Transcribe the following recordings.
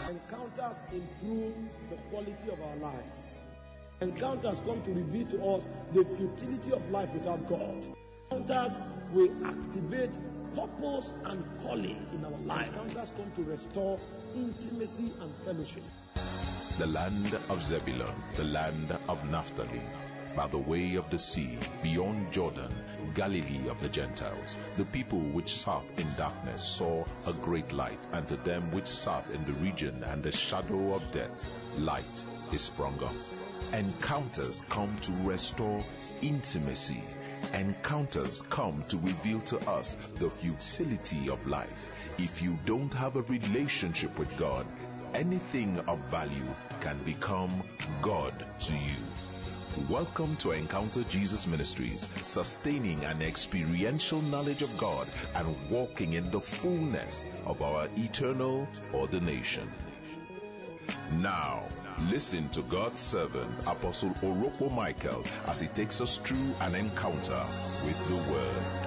Encounters improve the quality of our lives. Encounters come to reveal to us the futility of life without God. Encounters will activate purpose and calling in our life. Encounters come to restore intimacy and fellowship. The land of Zebulun, the land of Naphtali, by the way of the sea, beyond Jordan, Galilee of the Gentiles. The people which sat in darkness saw a great light, and to them which sat in the region and the shadow of death, light is sprung up. Encounters come to restore intimacy. Encounters come to reveal to us the futility of life. If you don't have a relationship with God, anything of value can become God to you. Welcome to Encounter Jesus Ministries, sustaining an experiential knowledge of God and walking in the fullness of our eternal ordination. Now, listen to God's servant, Apostle Orokpo Michael, as he takes us through an encounter with the Word.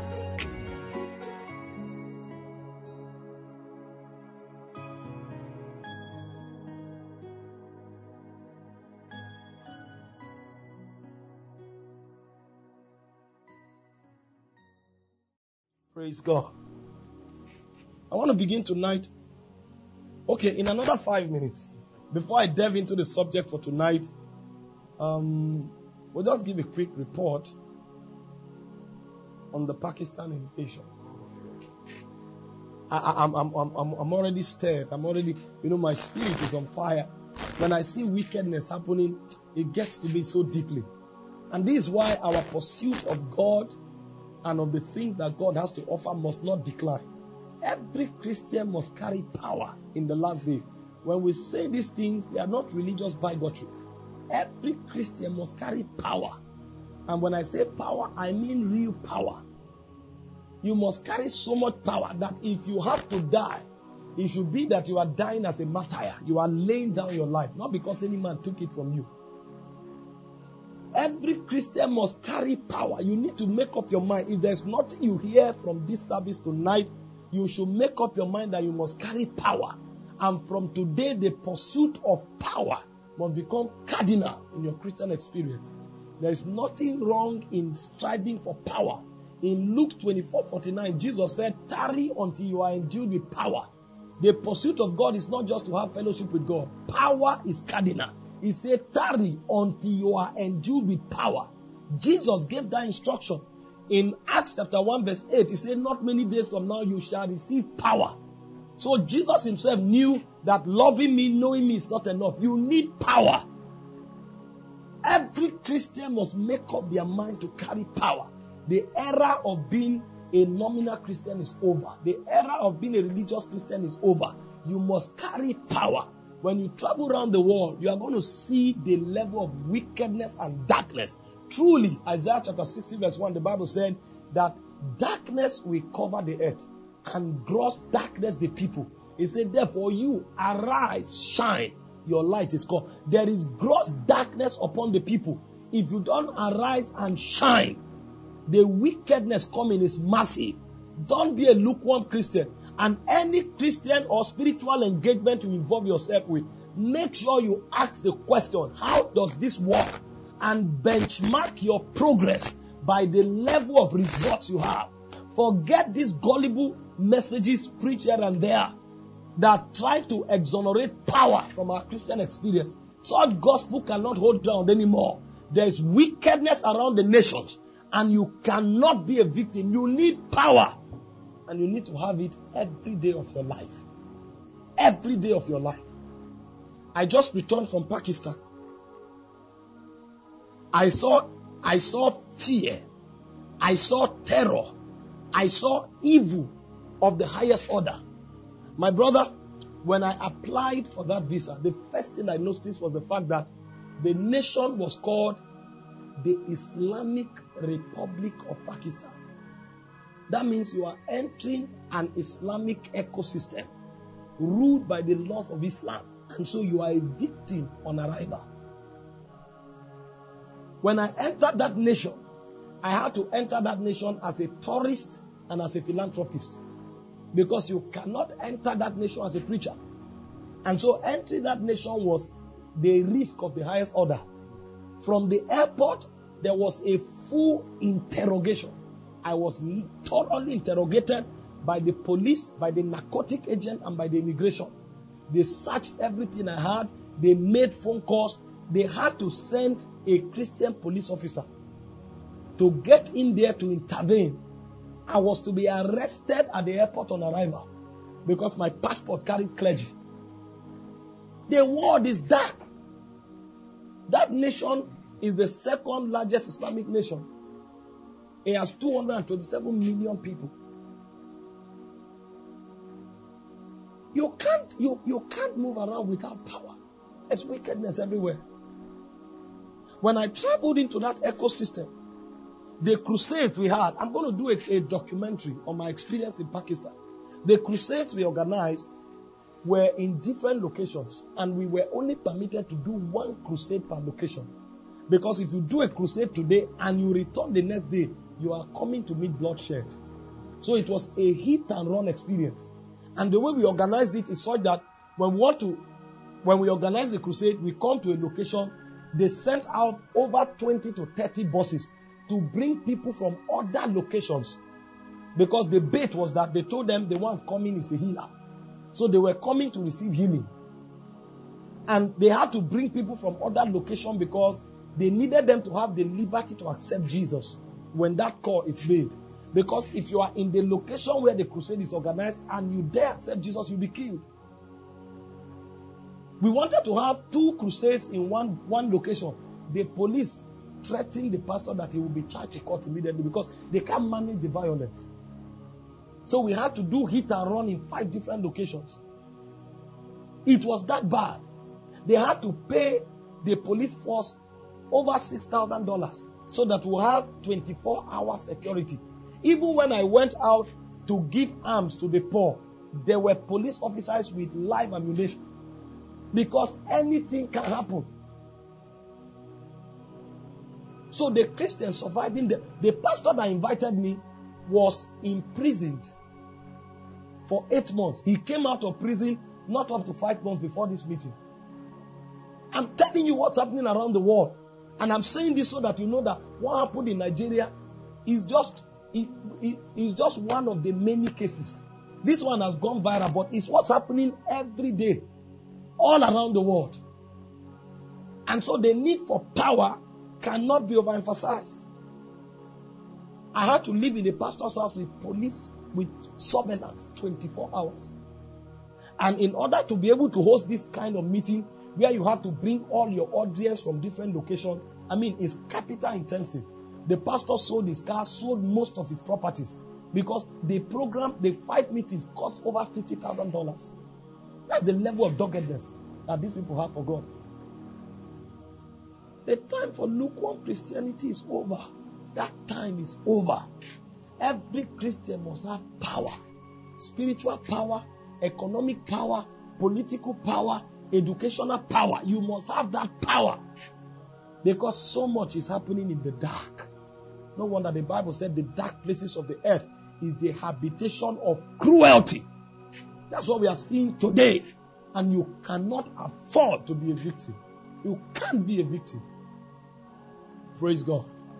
Praise God. I want to begin tonight. Okay, in another 5 minutes, before I delve into the subject for tonight, we'll just give a quick report on the Pakistan invasion. I'm already stirred. I'm already, my spirit is on fire. When I see wickedness happening, it gets to me so deeply. And this is why our pursuit of God and of the things that God has to offer must not decline. Every Christian must carry power in the last day. When we say these things, they are not religious bigotry. Every Christian must carry power. And when I say power, I mean real power. You must carry so much power that if you have to die, it should be that you are dying as a martyr. You are laying down your life, not because any man took it from you. Every Christian must carry power. You need to make up your mind. If there's nothing you hear from this service tonight, you should make up your mind that you must carry power. And from today, the pursuit of power must become cardinal in your Christian experience. There is nothing wrong in striving for power. In Luke 24:49, Jesus said, "Tarry until you are endued with power." The pursuit of God is not just to have fellowship with God. Power is cardinal. He said, "Tarry until you are endued with power." Jesus gave that instruction. In Acts chapter 1 verse 8, he said, "Not many days from now you shall receive power." So Jesus himself knew that loving me, knowing me is not enough. You need power. Every Christian must make up their mind to carry power. The era of being a nominal Christian is over. The era of being a religious Christian is over. You must carry power. When you travel around the world, you are going to see the level of wickedness and darkness. Truly, Isaiah chapter 60 verse 1, the Bible said that darkness will cover the earth and gross darkness the people. It said, therefore you arise, shine, your light is come. There is gross darkness upon the people. If you don't arise and shine, the wickedness coming is massive. Don't be a lukewarm Christian. And any Christian or spiritual engagement you involve yourself with, make sure you ask the question, how does this work? And benchmark your progress by the level of results you have. Forget these gullible messages preached here and there that try to exonerate power from our Christian experience. Such gospel cannot hold ground anymore. There is wickedness around the nations, and you cannot be a victim. You need power. And you need to have it every day of your life. Every day of your life. I just returned from Pakistan. I saw fear. I saw terror. I saw evil of the highest order. My brother, when I applied for that visa, the first thing I noticed was the fact that the nation was called the Islamic Republic of Pakistan. That means you are entering an Islamic ecosystem ruled by the laws of Islam. And so you are a victim on arrival. When I entered that nation, I had to enter that nation as a tourist and as a philanthropist. Because you cannot enter that nation as a preacher. And so entering that nation was the risk of the highest order. From the airport, there was a full interrogation. I was thoroughly interrogated by the police, by the narcotic agent, and by the immigration. They searched everything I had. They made phone calls. They had to send a Christian police officer to get in there to intervene. I was to be arrested at the airport on arrival because my passport carried clergy. The world is dark. That nation is the second largest Islamic nation. It has 227 million people. You can't move around without power. There's wickedness everywhere. When I traveled into that ecosystem, the crusades we had, I'm going to do a documentary on my experience in Pakistan. The crusades we organized were in different locations, and we were only permitted to do one crusade per location. Because if you do a crusade today and you return the next day, you are coming to meet bloodshed. So it was a hit and run experience. And the way we organized it is such that when we organize the crusade, we come to a location, they sent out over 20 to 30 buses to bring people from other locations. Because the bait was that they told them the one coming is a healer. So they were coming to receive healing. And they had to bring people from other locations because they needed them to have the liberty to accept Jesus when that call is made. Because if you are in the location where the crusade is organized and you dare accept Jesus, you'll be killed. We wanted to have 2 crusades in one location. The police threatened the pastor that he will be charged to court immediately because they can't manage the violence. So we had to do hit and run in 5 different locations. It was that bad. They had to pay the police force over $6,000 so that we'll have 24-hour security. Even when I went out to give arms to the poor, there were police officers with live ammunition. Because anything can happen. So the Christians surviving, the pastor that invited me was imprisoned for 8 months. He came out of prison not up to 5 months before this meeting. I'm telling you what's happening around the world. And I'm saying this so that you know that what happened in Nigeria is just one of the many cases. This one has gone viral, but it's what's happening every day, all around the world. And so the need for power cannot be overemphasized. I had to live in a pastor's house with police, with surveillance, 24 hours. And in order to be able to host this kind of meeting, where you have to bring all your audience from different locations, it's capital intensive. The pastor sold his car, sold most of his properties, because the 5 meetings cost over $50,000. That's the level of doggedness that these people have for God. The time for lukewarm Christianity is over. That time is over. Every Christian must have power. Spiritual power, economic power, political power, educational power. You must have that power. Because so much is happening in the dark. No wonder the Bible said the dark places of the earth is the habitation of cruelty. That's what we are seeing today. And you cannot afford to be a victim. You can't be a victim. Praise God.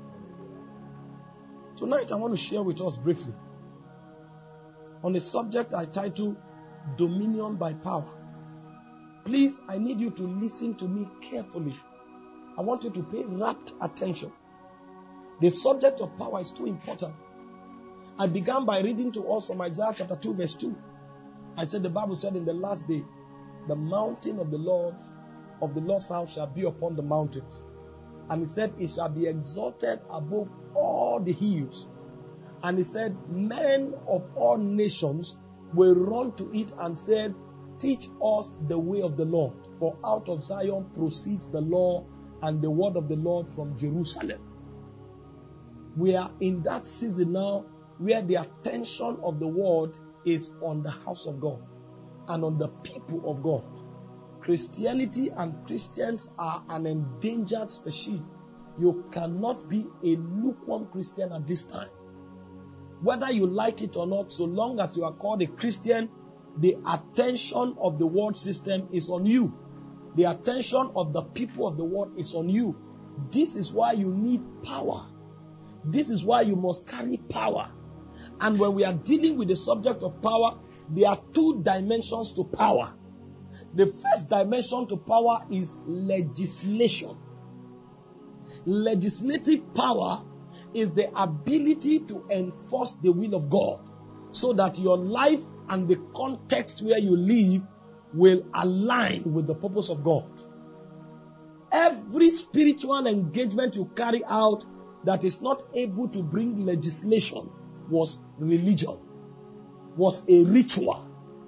Tonight I want to share with us briefly on a subject I titled Dominion by Power. Please, I need you to listen to me carefully. I want you to pay rapt attention. The subject of power is too important. I began by reading to us from Isaiah chapter 2 verse 2. I said the Bible said in the last day, the mountain of the Lord's house shall be upon the mountains. And he said it shall be exalted above all the hills. And he said men of all nations will run to it and said, teach us the way of the Lord. For out of Zion proceeds the law and the word of the Lord from Jerusalem. We are in that season now where the attention of the world is on the house of God and on the people of God. Christianity and Christians are an endangered species. You cannot be a lukewarm Christian at this time. Whether you like it or not, so long as you are called a Christian, the attention of the world system is on you. The attention of the people of the world is on you. This is why you need power. This is why you must carry power. And when we are dealing with the subject of power, there are two dimensions to power. The first dimension to power is legislation. Legislative power is the ability to enforce the will of God so that your life and the context where you live will align with the purpose of God. Every spiritual engagement you carry out that is not able to bring legislation was religion, was a ritual.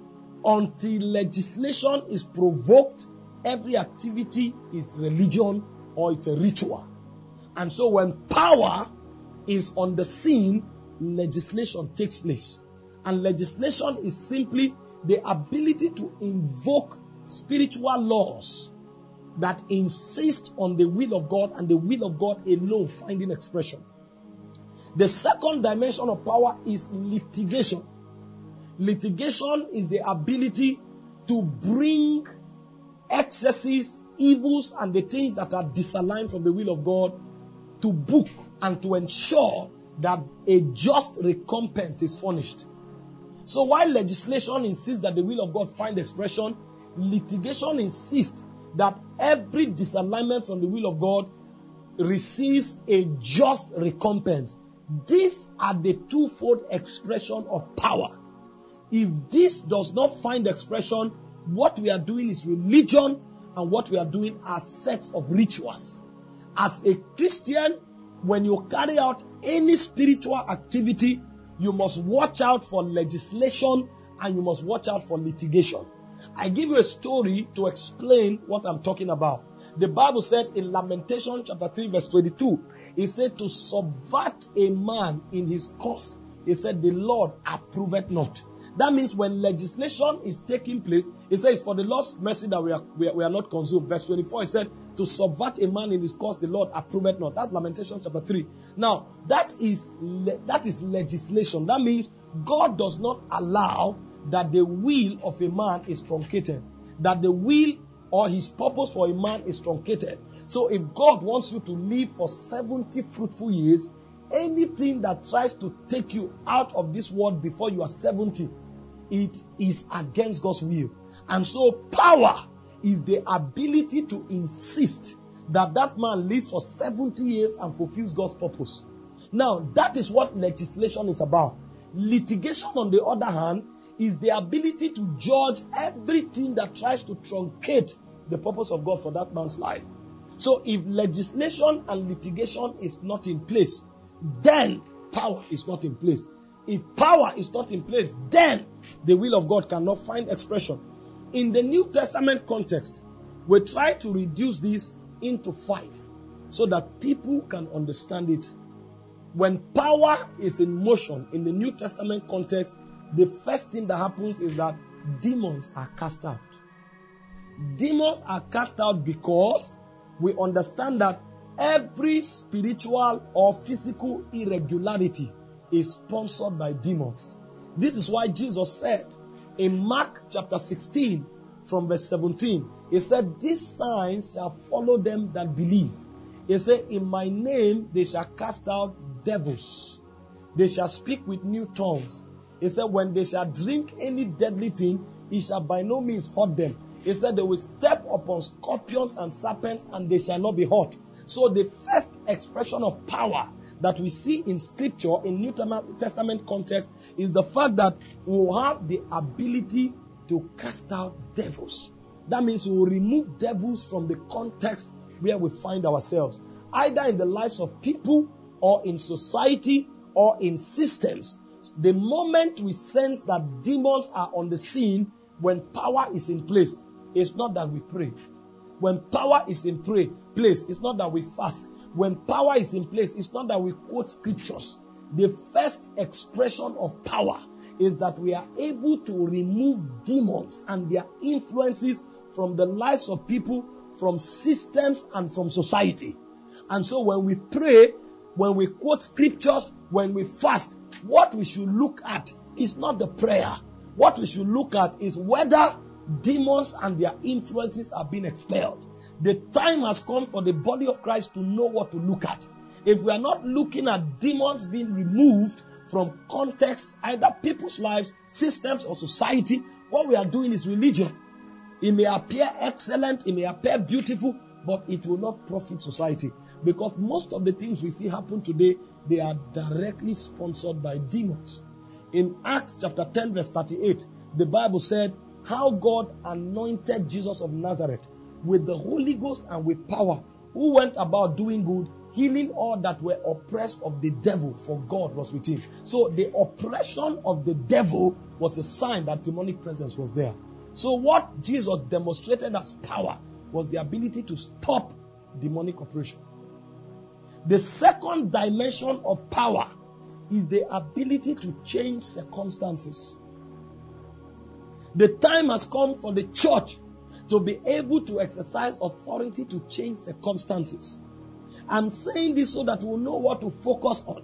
Until legislation is provoked, every activity is religion or it's a ritual. And so when power is on the scene, legislation takes place. And legislation is simply the ability to invoke spiritual laws that insist on the will of God and the will of God alone finding expression. The second dimension of power is litigation. Litigation is the ability to bring excesses, evils, and the things that are disaligned from the will of God to book and to ensure that a just recompense is furnished. So while legislation insists that the will of God find expression, litigation insists that every disalignment from the will of God receives a just recompense. These are the twofold expression of power. If this does not find expression, what we are doing is religion, and what we are doing are sets of rituals. As a Christian, when you carry out any spiritual activity, you must watch out for legislation and you must watch out for litigation. I give you a story to explain what I'm talking about. The Bible said in Lamentation chapter 3 verse 22, it said to subvert a man in his cause, it said the Lord approveth not. That means when legislation is taking place, it says for the Lord's mercy that we are not consumed. Verse 24, it said to subvert a man in his cause, the Lord approveth not. That's Lamentation chapter 3. Now, that is legislation. That means God does not allow that the will of a man is truncated. That the will or his purpose for a man is truncated. So if God wants you to live for 70 fruitful years, anything that tries to take you out of this world before you are 70, it is against God's will. And so power is the ability to insist that that man lives for 70 years and fulfills God's purpose. Now, that is what legislation is about. Litigation, on the other hand, is the ability to judge everything that tries to truncate the purpose of God for that man's life. So if legislation and litigation is not in place, then power is not in place. If power is not in place, then the will of God cannot find expression. In the New Testament context, we try to reduce this into 5 so that people can understand it. When power is in motion in the New Testament context, the first thing that happens is that demons are cast out. Demons are cast out because we understand that every spiritual or physical irregularity is sponsored by demons. This is why Jesus said in Mark chapter 16 from verse 17, he said, these signs shall follow them that believe. He said, in my name they shall cast out devils. They shall speak with new tongues. He said, when they shall drink any deadly thing, it shall by no means hurt them. He said, they will step upon scorpions and serpents and they shall not be hurt. So the first expression of power that we see in scripture, in New Testament context, is the fact that we will have the ability to cast out devils. That means we will remove devils from the context where we find ourselves, either in the lives of people or in society or in systems. The moment we sense that demons are on the scene, when power is in place, it's not that we pray. When power is in place, it's not that we fast. When power is in place, it's not that we quote scriptures. The first expression of power is that we are able to remove demons and their influences from the lives of people, from systems, and from society. And so when we pray, when we quote scriptures, when we fast, what we should look at is not the prayer. what we should look at is whether demons and their influences are being expelled. The time has come for the body of Christ to know what to look at. If we are not looking at demons being removed from context, either people's lives, systems, or society, what we are doing is religion. It may appear excellent, it may appear beautiful, but it will not profit society. Because most of the things we see happen today, they are directly sponsored by demons. In Acts chapter 10 verse 38, the Bible said how God anointed Jesus of Nazareth with the Holy Ghost and with power, who went about doing good, healing all that were oppressed of the devil, for God was with him. So the oppression of the devil was a sign that demonic presence was there. So what Jesus demonstrated as power was the ability to stop demonic operation. The second dimension of power is the ability to change circumstances. The time has come for the church to be able to exercise authority to change circumstances. I'm saying this so that we'll know what to focus on.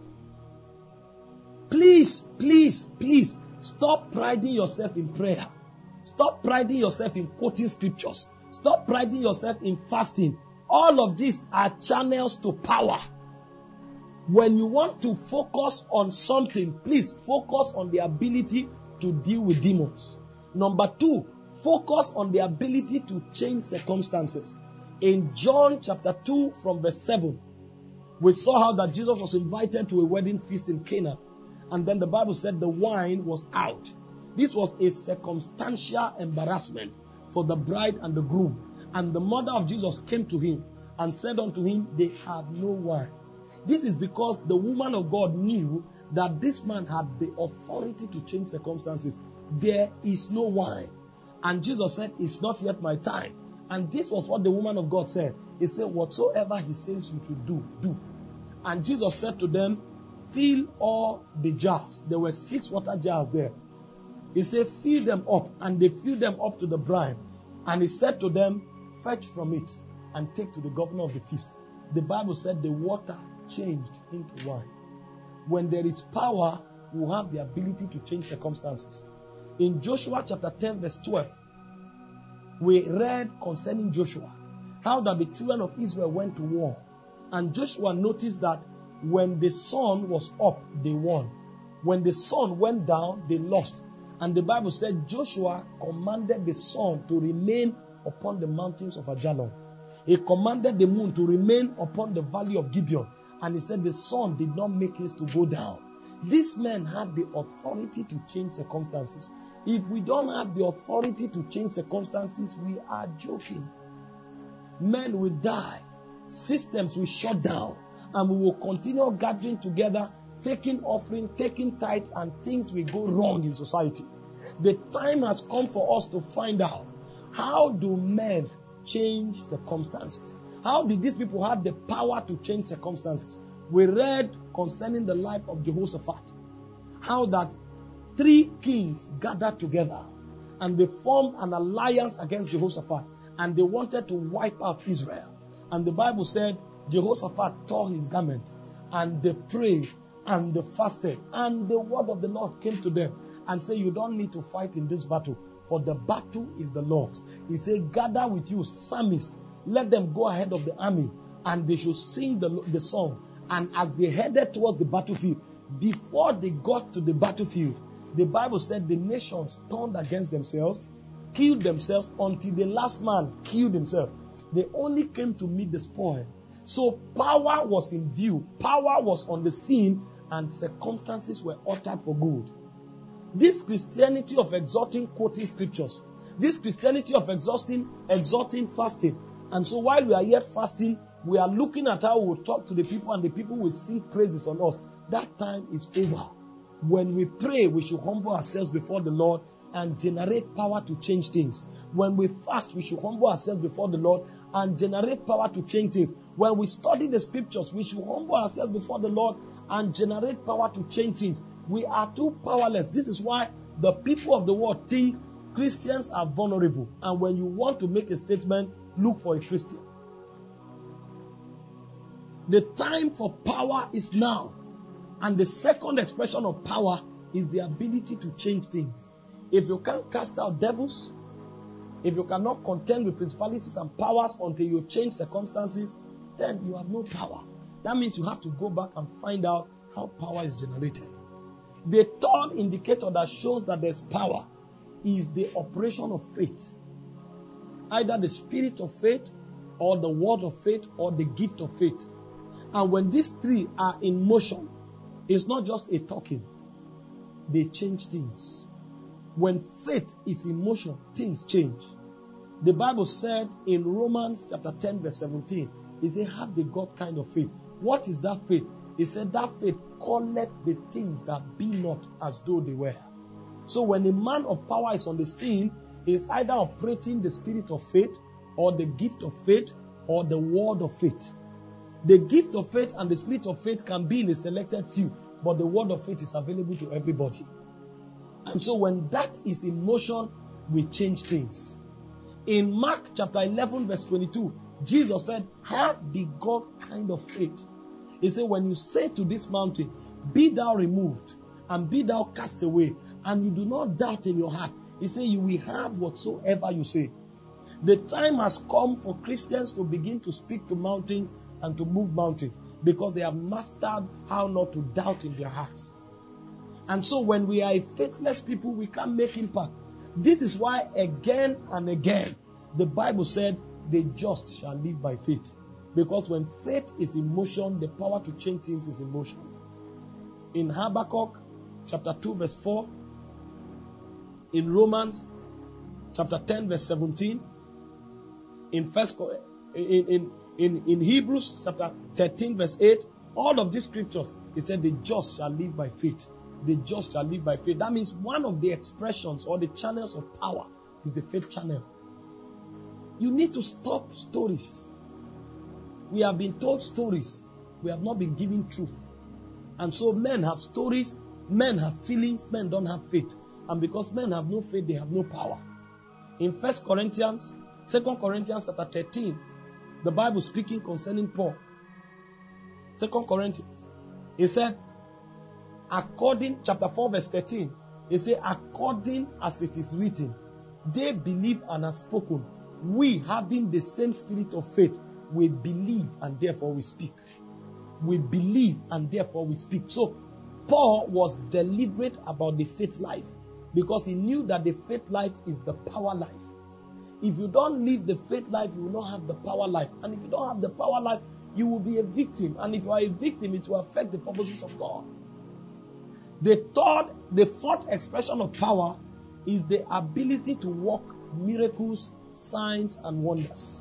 Please, please, please, stop priding yourself in prayer. Stop priding yourself in quoting scriptures. Stop priding yourself in fasting. All of these are channels to power. When you want to focus on something, please focus on the ability to deal with demons. Number 2, focus on the ability to change circumstances. In John chapter 2 from verse 7, we saw how that Jesus was invited to a wedding feast in Cana. And then the Bible said the wine was out. This was a circumstantial embarrassment for the bride and the groom. And the mother of Jesus came to him and said unto him, they have no wine. This is because the woman of God knew that this man had the authority to change circumstances. There is no wine. And Jesus said, it's not yet my time. And this was what the woman of God said. He said, whatsoever he says you should do, do. And Jesus said to them, fill all the jars. There were 6 water jars there. He said, fill them up. And they filled them up to the brim. And he said to them, fetch from it and take to the governor of the feast. The Bible said the water changed into wine. When there is power, we have the ability to change circumstances. In Joshua chapter 10 verse 12, we read concerning Joshua, how that the children of Israel went to war. And Joshua noticed that when the sun was up, they won. When the sun went down, they lost. And the Bible said Joshua commanded the sun to remain upon the mountains of Ajalon. He commanded the moon to remain upon the valley of Gibeon. And he said the sun did not make haste to go down. This man had the authority to change circumstances. If we don't have the authority to change circumstances, we are joking. Men will die. Systems will shut down. And we will continue gathering together, taking offering, taking tithe, and things will go wrong in society. The time has come for us to find out, how do men change circumstances? How did these people have the power to change circumstances? We read concerning the life of Jehoshaphat, how that 3 kings gathered together and they formed an alliance against Jehoshaphat, and they wanted to wipe out Israel. And the Bible said Jehoshaphat tore his garment, and they prayed and they fasted, and the word of the Lord came to them and said, you don't need to fight in this battle, for the battle is the Lord's. He said, gather with you psalmists, let them go ahead of the army, and they should sing the song. And as they headed towards the battlefield, before they got to the battlefield, the Bible said the nations turned against themselves, killed themselves, until the last man killed himself. They only came to meet the spoil. So power was in view, power was on the scene, and circumstances were altered for good. This Christianity of exhorting quoting scriptures, this Christianity of exhorting fasting. And so while we are yet fasting, we are looking at how we will talk to the people, and the people will sing praises on us. That time is over. When we pray, we should humble ourselves before the Lord and generate power to change things. When we fast, we should humble ourselves before the Lord and generate power to change things. When we study the scriptures, we should humble ourselves before the Lord and generate power to change things. We are too powerless. This is why the people of the world think Christians are vulnerable. And when you want to make a statement, look for a Christian. The time for power is now. And the second expression of power is the ability to change things. If you can't cast out devils, if you cannot contend with principalities and powers until you change circumstances, then you have no power. That means you have to go back and find out how power is generated. The third indicator that shows that there's power is the operation of faith. Either the spirit of faith, or the word of faith, or the gift of faith. And when these three are in motion, it's not just a talking. They change things. When faith is in motion, things change. The Bible said in Romans chapter 10 verse 17, it said, have the God kind of faith. What is that faith? It said that faith calleth the things that be not as though they were. So when a man of power is on the scene, he is either operating the spirit of faith, or the gift of faith, or the word of faith. The gift of faith and the spirit of faith can be in a selected few, but the word of faith is available to everybody. And so when that is in motion, we change things. In Mark chapter 11 verse 22, Jesus said, have the God kind of faith. He said, when you say to this mountain, be thou removed, and be thou cast away, and you do not doubt in your heart, he said, you will have whatsoever you say. The time has come for Christians to begin to speak to mountains and to move mountains, because they have mastered how not to doubt in their hearts. And so when we are a faithless people, we can't make impact. This is why again and again, the Bible said, the just shall live by faith. Because when faith is in motion, the power to change things is in motion. In Habakkuk chapter 2 verse 4, in Romans chapter 10 verse 17, in Hebrews chapter 13 verse 8, all of these scriptures, it said the just shall live by faith. The just shall live by faith. That means one of the expressions or the channels of power is the faith channel. You need to stop stories. We have been told stories. We have not been given truth. And so men have stories, men have feelings, men don't have faith. And because men have no faith, they have no power. In 2 Corinthians chapter 13, the Bible speaking concerning Paul. 2 Corinthians. He said, chapter 4 verse 13, he said, according as it is written, they believe and have spoken. We, having the same spirit of faith, we believe and therefore we speak. We believe and therefore we speak. So, Paul was deliberate about the faith life, because he knew that the faith life is the power life. If you don't live the faith life, you will not have the power life. And if you don't have the power life, you will be a victim. And if you are a victim, it will affect the purposes of God. The fourth expression of power is the ability to work miracles, signs, and wonders.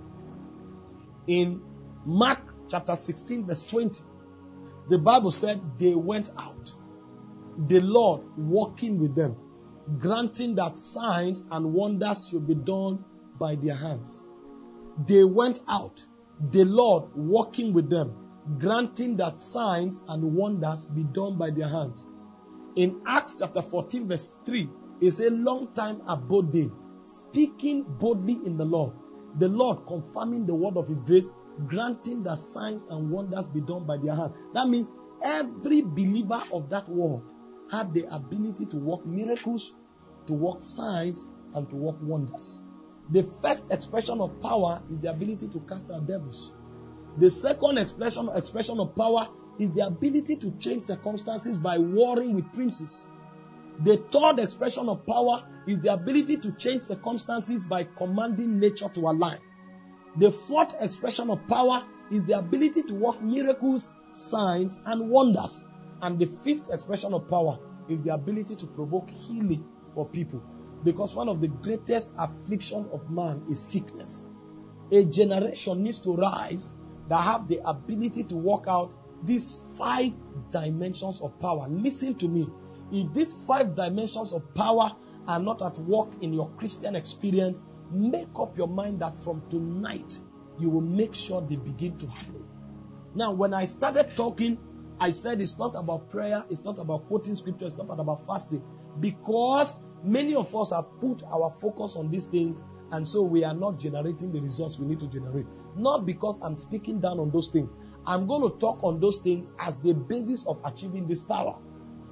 In Mark chapter 16 verse 20, the Bible said they went out, the Lord walking with them, granting that signs and wonders should be done by their hands. They went out, the Lord walking with them, granting that signs and wonders be done by their hands. In Acts chapter 14 verse 3, it's a long time abode they, speaking boldly in the Lord confirming the word of his grace, granting that signs and wonders be done by their hand. That means every believer of that world had the ability to work miracles, to work signs, and to work wonders. The first expression of power is the ability to cast out devils. The second expression of power is the ability to change circumstances by warring with princes. The third expression of power is the ability to change circumstances by commanding nature to align. The fourth expression of power is the ability to work miracles, signs, and wonders. And the fifth expression of power is the ability to provoke healing for people. Because one of the greatest afflictions of man is sickness. A generation needs to rise that have the ability to work out these 5 dimensions of power. Listen to me. If these 5 dimensions of power are not at work in your Christian experience, make up your mind that from tonight, you will make sure they begin to happen. Now, when I started talking, I said it's not about prayer, it's not about quoting scripture, it's not about fasting. Because many of us have put our focus on these things, and so we are not generating the results we need to generate. Not because I'm speaking down on those things. I'm going to talk on those things as the basis of achieving this power.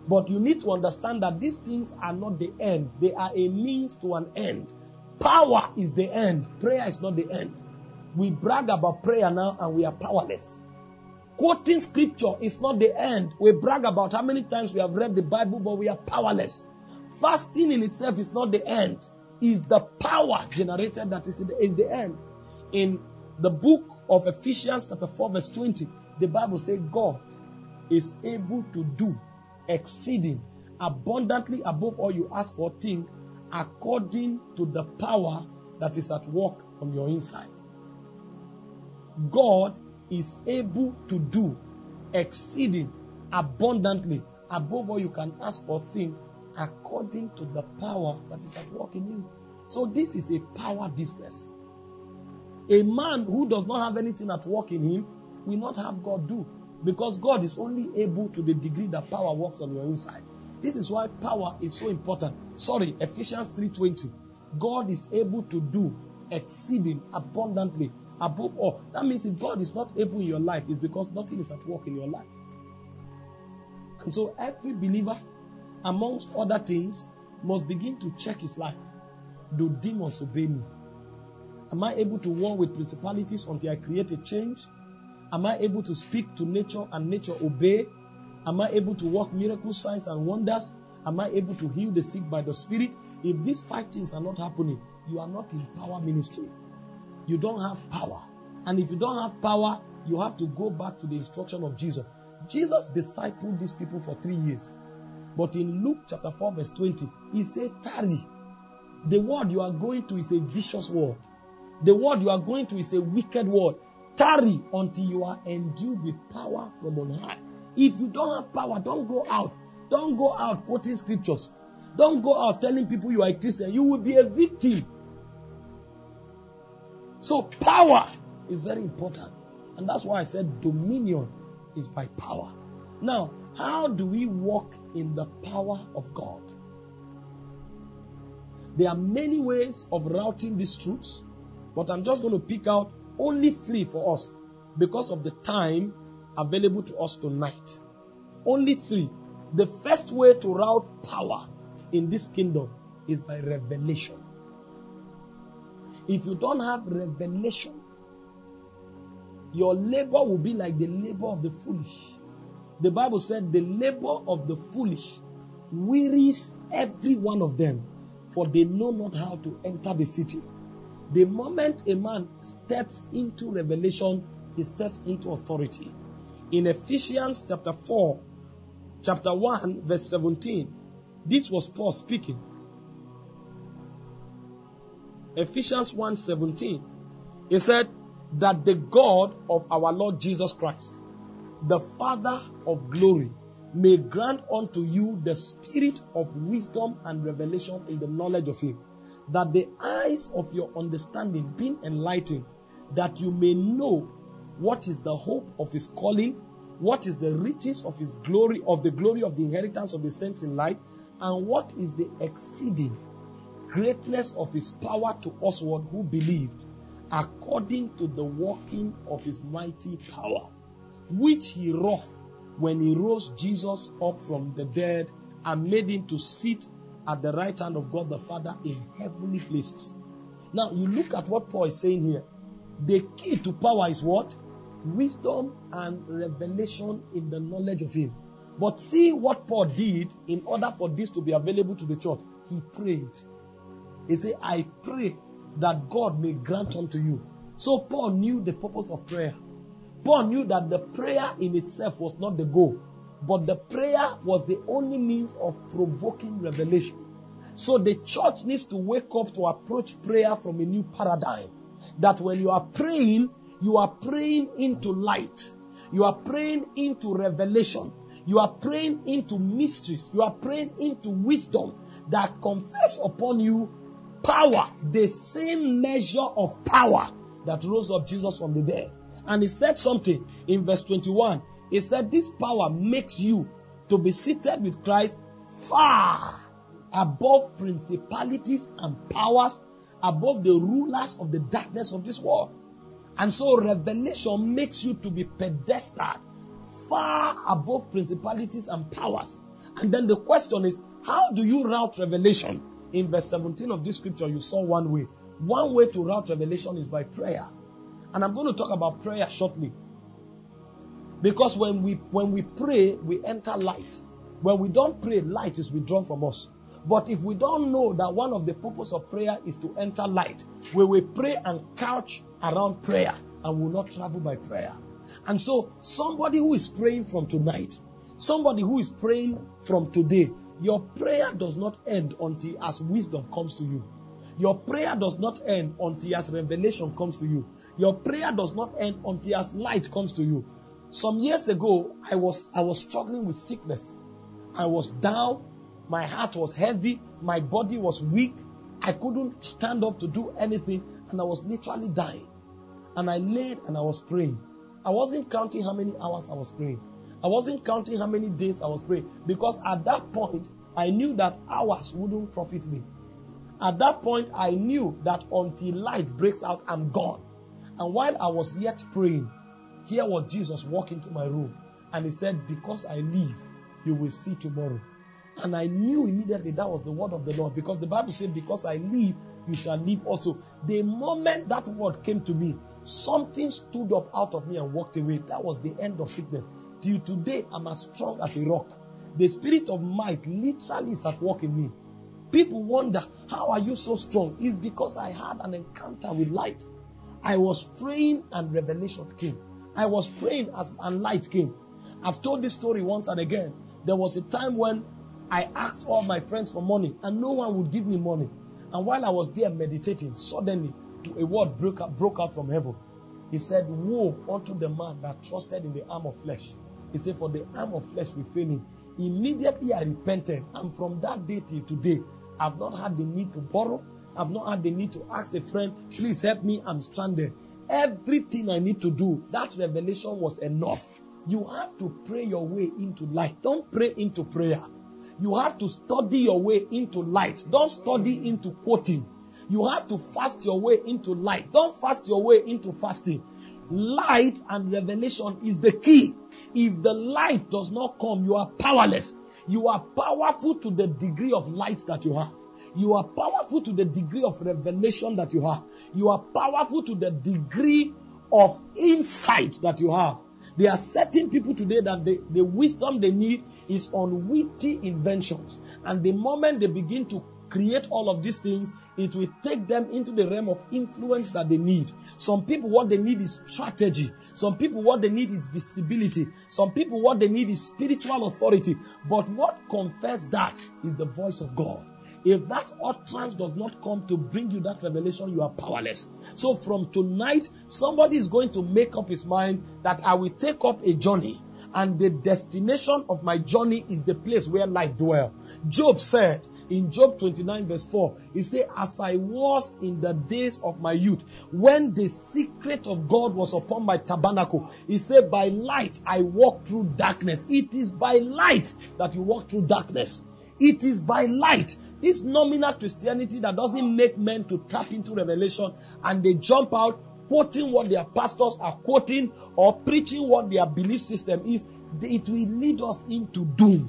But you need to understand that these things are not the end. They are a means to an end. Power is the end. Prayer is not the end. We brag about prayer now and we are powerless. Quoting scripture is not the end. We brag about how many times we have read the Bible, but we are powerless. Fasting in itself is not the end. It's the power generated that is the end. In the book of Ephesians chapter 4 verse 20, the Bible says God is able to do exceeding abundantly above all you ask or think, according to the power that is at work on your inside. God is able to do exceeding abundantly above all you can ask or think, according to the power that is at work in you. So this is a power business. A man who does not have anything at work in him will not have God do, because God is only able to the degree that power works on your inside. This is why power is so important. Ephesians 3:20. God is able to do exceeding abundantly above all. That means if God is not able in your life, it's because nothing is at work in your life. And so every believer, amongst other things, must begin to check his life. Do demons obey me? Am I able to war with principalities until I create a change? Am I able to speak to nature and nature obey? Am I able to work miracles, signs, and wonders? Am I able to heal the sick by the Spirit? If these 5 things are not happening, you are not in power ministry. You don't have power. And if you don't have power, you have to go back to the instruction of Jesus. Jesus discipled these people for 3 years. But in Luke chapter 4 verse 20, he said, tarry. The word you are going to is a vicious word. The word you are going to is a wicked word. Tarry until you are endued with power from on high. If you don't have power, don't go out. Don't go out quoting scriptures. Don't go out telling people you are a Christian. You will be a victim. So power is very important. And that's why I said dominion is by power. Now, how do we walk in the power of God? There are many ways of routing these truths, but I'm just going to pick out only 3 for us because of the time available to us tonight. Only 3. The first way to route power in this kingdom is by revelation. If you don't have revelation, your labor will be like the labor of the foolish. The Bible said the labor of the foolish wearies every one of them, for they know not how to enter the city. The moment a man steps into revelation, he steps into authority. In Ephesians chapter 1, verse 17, this was Paul speaking. Ephesians 1:17, he said that the God of our Lord Jesus Christ, the Father of glory, may grant unto you the spirit of wisdom and revelation in the knowledge of him, that the eyes of your understanding being enlightened, that you may know what is the hope of his calling, what is the riches of his glory, of the glory of the inheritance of the saints in light, and what is the exceeding greatness of his power to usward who believed, according to the working of his mighty power, which he wrought when he rose Jesus up from the dead and made him to sit at the right hand of God the Father in heavenly places. Now, you look at what Paul is saying here. The key to power is what? Wisdom and revelation in the knowledge of him. But see what Paul did in order for this to be available to the church. He prayed. He said, I pray that God may grant unto you. So Paul knew the purpose of prayer. Paul knew that the prayer in itself was not the goal, but the prayer was the only means of provoking revelation. So the church needs to wake up to approach prayer from a new paradigm. That when you are praying into light. You are praying into revelation. You are praying into mysteries. You are praying into wisdom that confers upon you power, the same measure of power that rose up Jesus from the dead. And he said something in verse 21. He said this power makes you to be seated with Christ far above principalities and powers, above the rulers of the darkness of this world. And so revelation makes you to be pedestaled far above principalities and powers, And then the question is, how do you route revelation? In verse 17 of this scripture, you saw one way. One way to route revelation is by prayer. And I'm going to talk about prayer shortly. Because when we pray, we enter light. When we don't pray, light is withdrawn from us. But if we don't know that one of the purpose of prayer is to enter light, we will pray and couch around prayer and will not travel by prayer. And so somebody who is praying from tonight, somebody who is praying from today, your prayer does not end until as wisdom comes to you. Your prayer does not end until as revelation comes to you. Your prayer does not end until as light comes to you. Some years ago, I was struggling with sickness. I was down. My heart was heavy. My body was weak. I couldn't stand up to do anything. And I was literally dying. And I laid and I was praying. I wasn't counting how many hours I was praying. I wasn't counting how many days I was praying. Because at that point, I knew that hours wouldn't profit me. At that point, I knew that until light breaks out, I'm gone. And while I was yet praying, here was Jesus walk into my room. And he said, because I live, you will see tomorrow. And I knew immediately that was the word of the Lord. Because the Bible said, because I live, you shall live also. The moment that word came to me, something stood up out of me and walked away. That was the end of sickness. Till today, I'm as strong as a rock. The spirit of might literally is at work in me. People wonder, how are you so strong? It's because I had an encounter with light. I was praying and revelation came. I was praying and light came. I've told this story once and again. There was a time when I asked all my friends for money and no one would give me money. And while I was there meditating, suddenly a word broke out from heaven. He said, woe unto the man that trusted in the arm of flesh. He said, for the arm of flesh will fail him. Immediately I repented. And from that day till today, I've not had the need to borrow. I've not had the need to ask a friend, please help me, I'm stranded. Everything I need to do, that revelation was enough. You have to pray your way into light. Don't pray into prayer. You have to study your way into light. Don't study into quoting. You have to fast your way into light. Don't fast your way into fasting. Light and revelation is the key. If the light does not come, you are powerless. You are powerful to the degree of light that you have. You are powerful to the degree of revelation that you have. You are powerful to the degree of insight that you have. There are certain people today that the wisdom they need is on witty inventions. And the moment they begin to create all of these things, it will take them into the realm of influence that they need. Some people, what they need is strategy. Some people, what they need is visibility. Some people, what they need is spiritual authority. But what confers that is the voice of God. If that utterance does not come to bring you that revelation, you are powerless. So from tonight, somebody is going to make up his mind that I will take up a journey. And the destination of my journey is the place where light dwells. Job said in Job 29 verse 4, he said, as I was in the days of my youth, when the secret of God was upon my tabernacle, he said, by light I walk through darkness. It is by light that you walk through darkness. It is by light. This nominal Christianity that doesn't make men to tap into revelation and they jump out quoting what their pastors are quoting or preaching what their belief system is, it will lead us into doom.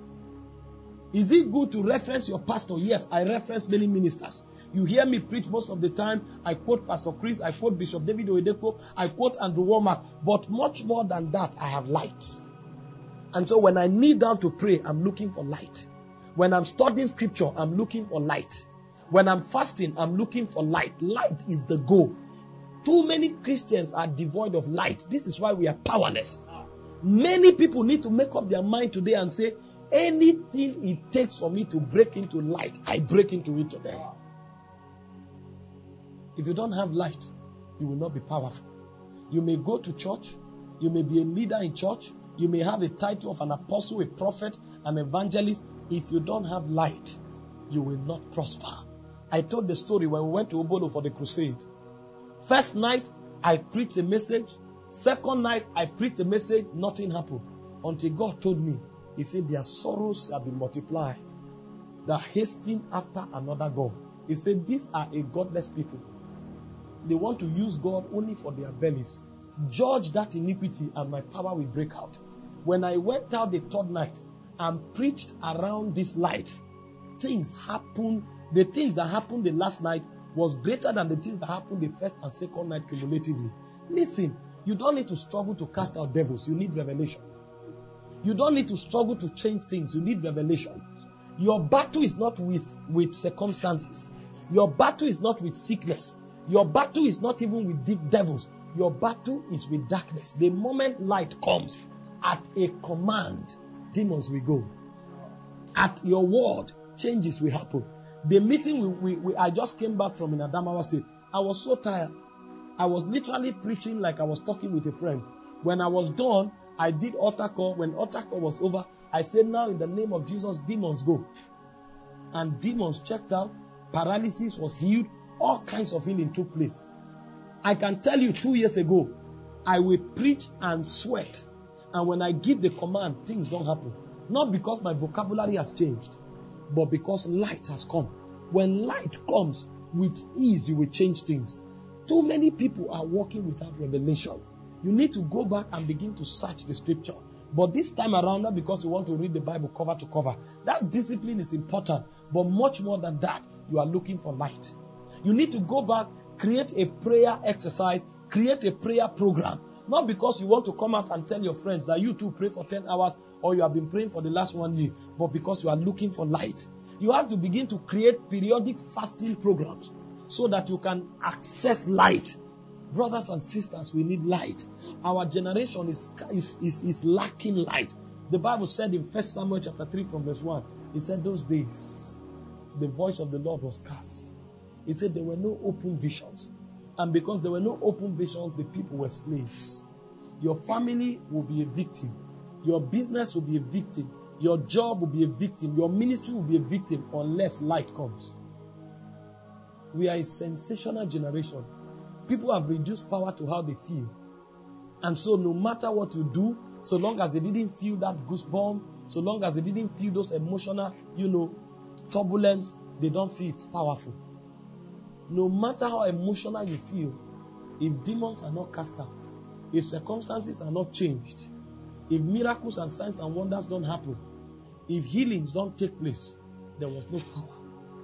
Is it good to reference your pastor? Yes, I reference many ministers. You hear me preach most of the time. I quote Pastor Chris, I quote Bishop David Oyedepo, I quote Andrew Womack. But much more than that, I have light. And so when I kneel down to pray, I'm looking for light. When I'm studying scripture, I'm looking for light. When I'm fasting, I'm looking for light. Light is the goal. Too many Christians are devoid of light. This is why we are powerless. Many people need to make up their mind today and say, anything it takes for me to break into light, I break into it today. If you don't have light, you will not be powerful. You may go to church. You may be a leader in church. You may have a title of an apostle, a prophet, an evangelist. If you don't have light, you will not prosper. I told the story when we went to Obodo for the crusade. First night, I preached a message. Second night, I preached a message. Nothing happened. Until God told me, He said, their sorrows shall be multiplied. They are hasting after another God. He said, these are a godless people. They want to use God only for their bellies. Judge that iniquity and my power will break out. When I went out the third night, and preached around this light, things happen. The things that happened the last night was greater than the things that happened the first and second night cumulatively. Listen, you don't need to struggle to cast out devils. You need revelation. You don't need to struggle to change things. You need revelation. Your battle is not with circumstances. Your battle is not with sickness. Your battle is not even with deep devils. Your battle is with darkness. The moment light comes, at a command, demons will go. At your word, changes will happen. The meeting I just came back from in Adamawa State. I was so tired. I was literally preaching like I was talking with a friend. When I was done, I did altar call. When altar call was over, I said, now in the name of Jesus, demons go. And demons checked out. Paralysis was healed. All kinds of healing took place. I can tell you 2 years ago, I will preach and sweat. And when I give the command, things don't happen. Not because my vocabulary has changed, but because light has come. When light comes, with ease you will change things. Too many people are walking without revelation. You need to go back and begin to search the scripture. But this time around, not because you want to read the Bible cover to cover. That discipline is important. But much more than that, you are looking for light. You need to go back, create a prayer exercise, create a prayer program. Not because you want to come out and tell your friends that you too pray for 10 hours or you have been praying for the last 1 year, but because you are looking for light. You have to begin to create periodic fasting programs so that you can access light. Brothers and sisters, we need light. Our generation is lacking light. The Bible said in 1 Samuel chapter 3 from verse 1, it said those days, the voice of the Lord was scarce. He said there were no open visions. And because there were no open visions, the people were slaves. Your family will be a victim. Your business will be a victim. Your job will be a victim. Your ministry will be a victim unless light comes. We are a sensational generation. People have reduced power to how they feel. And so no matter what you do, so long as they didn't feel that goosebump, so long as they didn't feel those emotional, turbulence, they don't feel it's powerful. No matter how emotional you feel, if demons are not cast out, if circumstances are not changed, if miracles and signs and wonders don't happen, if healings don't take place, there was no power.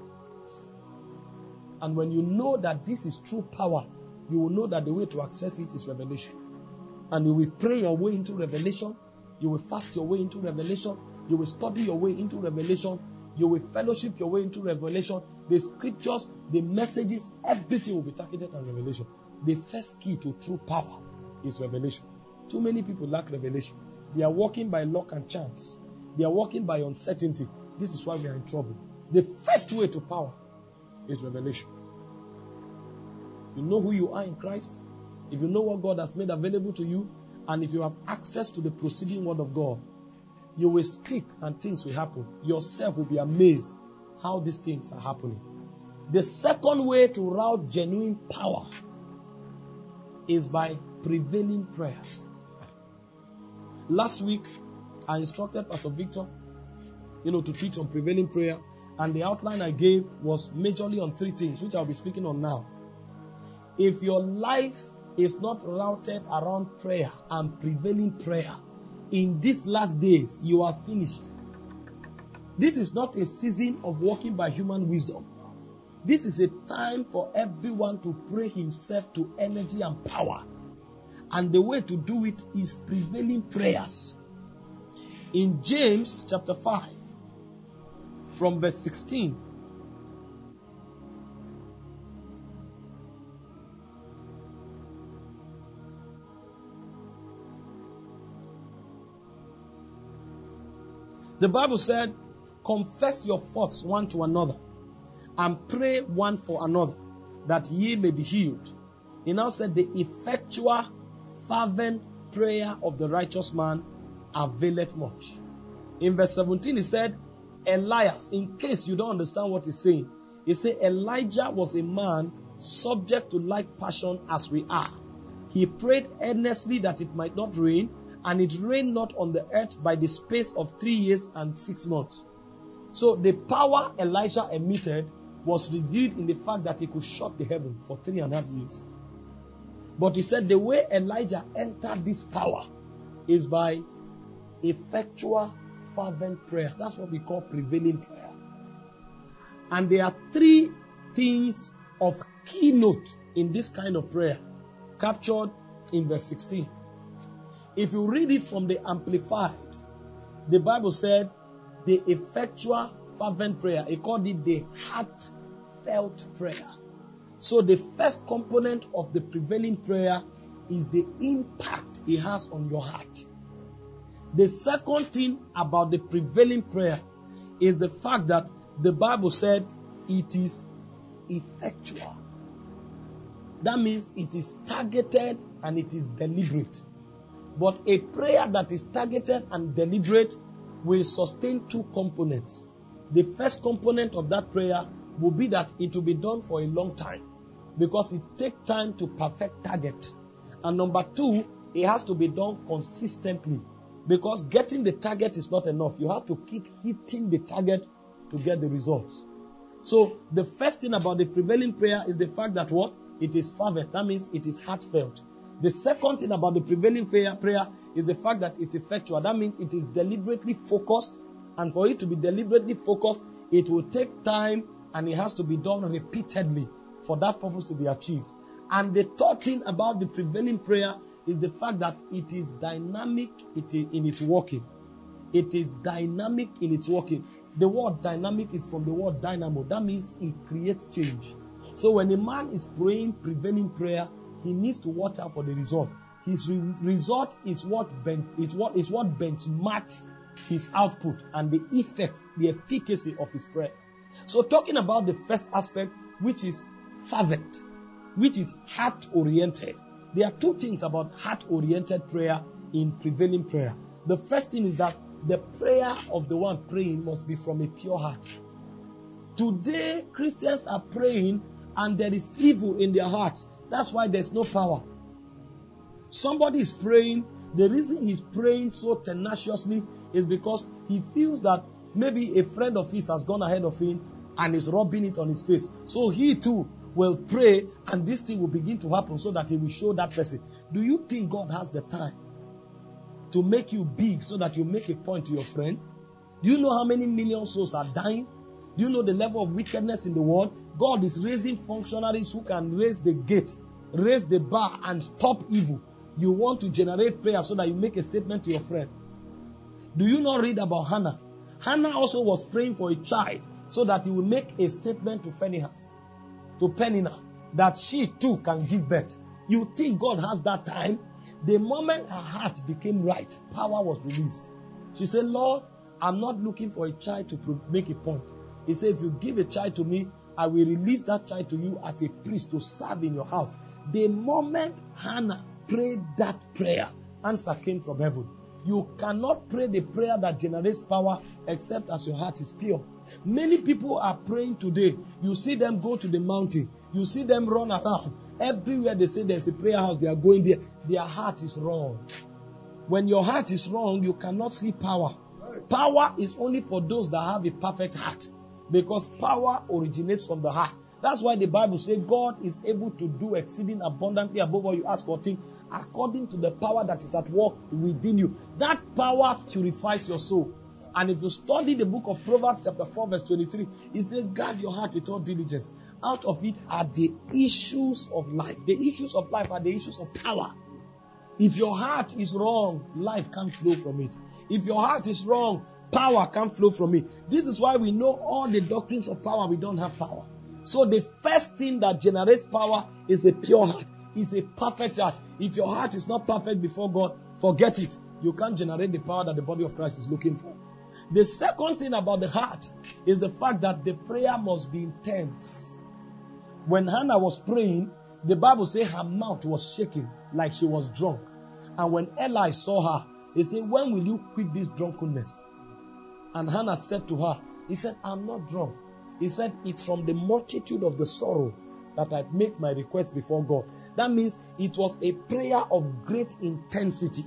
And when you know that this is true power, you will know that the way to access it is revelation. And you will pray your way into revelation. You will fast your way into revelation. You will study your way into revelation. You will fellowship your way into revelation. The scriptures, the messages, everything will be targeted on revelation. The first key to true power is revelation. Too many people lack revelation. They are walking by luck and chance. They are walking by uncertainty. This is why we are in trouble. The first way to power is revelation. If you know who you are in Christ, if you know what God has made available to you, and if you have access to the proceeding word of God, you will speak and things will happen. Yourself will be amazed how these things are happening. The second way to route genuine power is by prevailing prayers. Last week, I instructed Pastor Victor, to teach on prevailing prayer, and the outline I gave was majorly on 3 things, which I'll be speaking on now. If your life is not routed around prayer and prevailing prayer, in these last days, you are finished. This is not a season of walking by human wisdom. This is a time for everyone to pray himself to energy and power. And the way to do it is prevailing prayers. In James chapter 5, from verse 16, the Bible said, confess your faults one to another and pray one for another that ye may be healed. He now said, the effectual, fervent prayer of the righteous man availeth much. In verse 17, he said, Elias, in case you don't understand what he's saying, he said, Elijah was a man subject to like passion as we are. He prayed earnestly that it might not rain, and it rained not on the earth by the space of 3 years and 6 months. So the power Elijah emitted was revealed in the fact that he could shut the heaven for 3.5 years. But he said the way Elijah entered this power is by effectual, fervent prayer. That's what we call prevailing prayer. And there are three things of keynote in this kind of prayer captured in verse 16. If you read it from the Amplified, the Bible said the effectual fervent prayer. It called it the heartfelt prayer. So the first component of the prevailing prayer is the impact it has on your heart. The second thing about the prevailing prayer is the fact that the Bible said it is effectual. That means it is targeted and it is deliberate. But a prayer that is targeted and deliberate will sustain two components. The first component of that prayer will be that it will be done for a long time, because it takes time to perfect target. And number two, it has to be done consistently, because getting the target is not enough. You have to keep hitting the target to get the results. So the first thing about the prevailing prayer is the fact that what? It is fervent. That means it is heartfelt. The second thing about the prevailing prayer is the fact that it's effectual. That means it is deliberately focused. And for it to be deliberately focused, it will take time and it has to be done repeatedly for that purpose to be achieved. And the third thing about the prevailing prayer is the fact that it is dynamic in its working. It is dynamic in its working. The word dynamic is from the word dynamo. That means it creates change. So when a man is praying prevailing prayer, he needs to watch out for the result. His result is what benchmarks his output and the effect, the efficacy of his prayer. So talking about the first aspect, which is fervent, which is heart-oriented. There are two things about heart-oriented prayer in prevailing prayer. The first thing is that the prayer of the one praying must be from a pure heart. Today, Christians are praying and there is evil in their hearts. That's why there's no power. Somebody is praying. The reason he's praying so tenaciously is because he feels that maybe a friend of his has gone ahead of him and is rubbing it on his face. So he too will pray and this thing will begin to happen so that he will show that person. Do you think God has the time to make you big so that you make a point to your friend? Do you know how many million souls are dying? Do you know the level of wickedness in the world? God is raising functionaries who can raise the gate, raise the bar and stop evil. You want to generate prayer so that you make a statement to your friend. Do you not read about Hannah? Hannah also was praying for a child so that he will make a statement to Phinehas, to Peninnah, that she too can give birth. You think God has that time? The moment her heart became right, power was released. She said, Lord, I'm not looking for a child to make a point. He said, if you give a child to me, I will release that child to you as a priest to serve in your house. The moment Hannah prayed that prayer, answer came from heaven. You cannot pray the prayer that generates power except as your heart is pure. Many people are praying today. You see them go to the mountain. You see them run around. Everywhere they say there's a prayer house, they are going there. Their heart is wrong. When your heart is wrong, you cannot see power. Power is only for those that have a perfect heart, because power originates from the heart. That's why the Bible says God is able to do exceeding abundantly above all you ask or think, according to the power that is at work within you. That power purifies your soul. And if you study the book of Proverbs chapter 4 verse 23, it says, guard your heart with all diligence. Out of it are the issues of life. The issues of life are the issues of power. If your heart is wrong, life can't flow from it. If your heart is wrong, power can't flow from it. This is why we know all the doctrines of power. We don't have power. So the first thing that generates power is a pure heart. It's a perfect heart. If your heart is not perfect before God, forget it. You can't generate the power that the body of Christ is looking for. The second thing about the heart is the fact that the prayer must be intense. When Hannah was praying, the Bible says her mouth was shaking like she was drunk. And when Eli saw her, he said, when will you quit this drunkenness? And Hannah said to her, he said, I'm not drunk. He said, it's from the multitude of the sorrow that I make my request before God. That means it was a prayer of great intensity.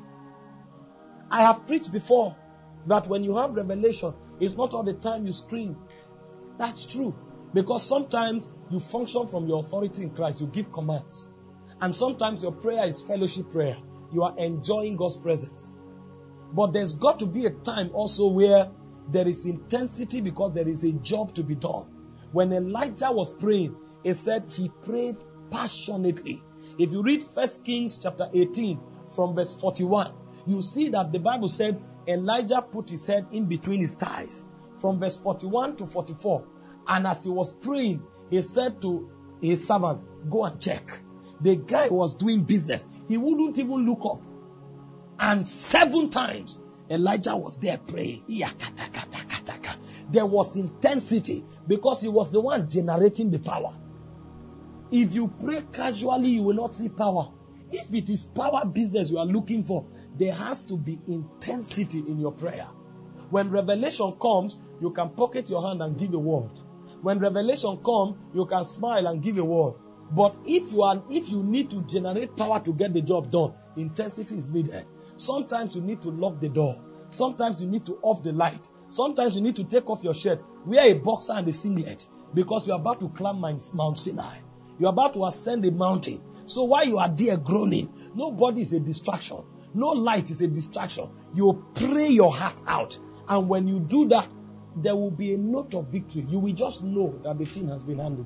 I have preached before that when you have revelation, it's not all the time you scream. That's true. Because sometimes you function from your authority in Christ. You give commands. And sometimes your prayer is fellowship prayer. You are enjoying God's presence. But there's got to be a time also where there is intensity because there is a job to be done. When Elijah was praying, it said he prayed passionately. If you read 1 Kings chapter 18 from verse 41, you see that the Bible said Elijah put his head in between his thighs from verse 41 to 44. And as he was praying, he said to his servant, go and check. The guy was doing business. He wouldn't even look up. And 7 times, Elijah was there praying. There was intensity because he was the one generating the power. If you pray casually, you will not see power. If it is power business you are looking for, there has to be intensity in your prayer. When revelation comes, you can pocket your hand and give a word. When revelation comes, you can smile and give a word. But if you need to generate power to get the job done, intensity is needed. Sometimes you need to lock the door. Sometimes you need to off the light. Sometimes you need to take off your shirt, wear a boxer and a singlet, because you're about to climb Mount Sinai. You're about to ascend a mountain. So while you are there groaning, nobody is a distraction. No light is a distraction. You pray your heart out. And when you do that, there will be a note of victory. You will just know that the thing has been handled.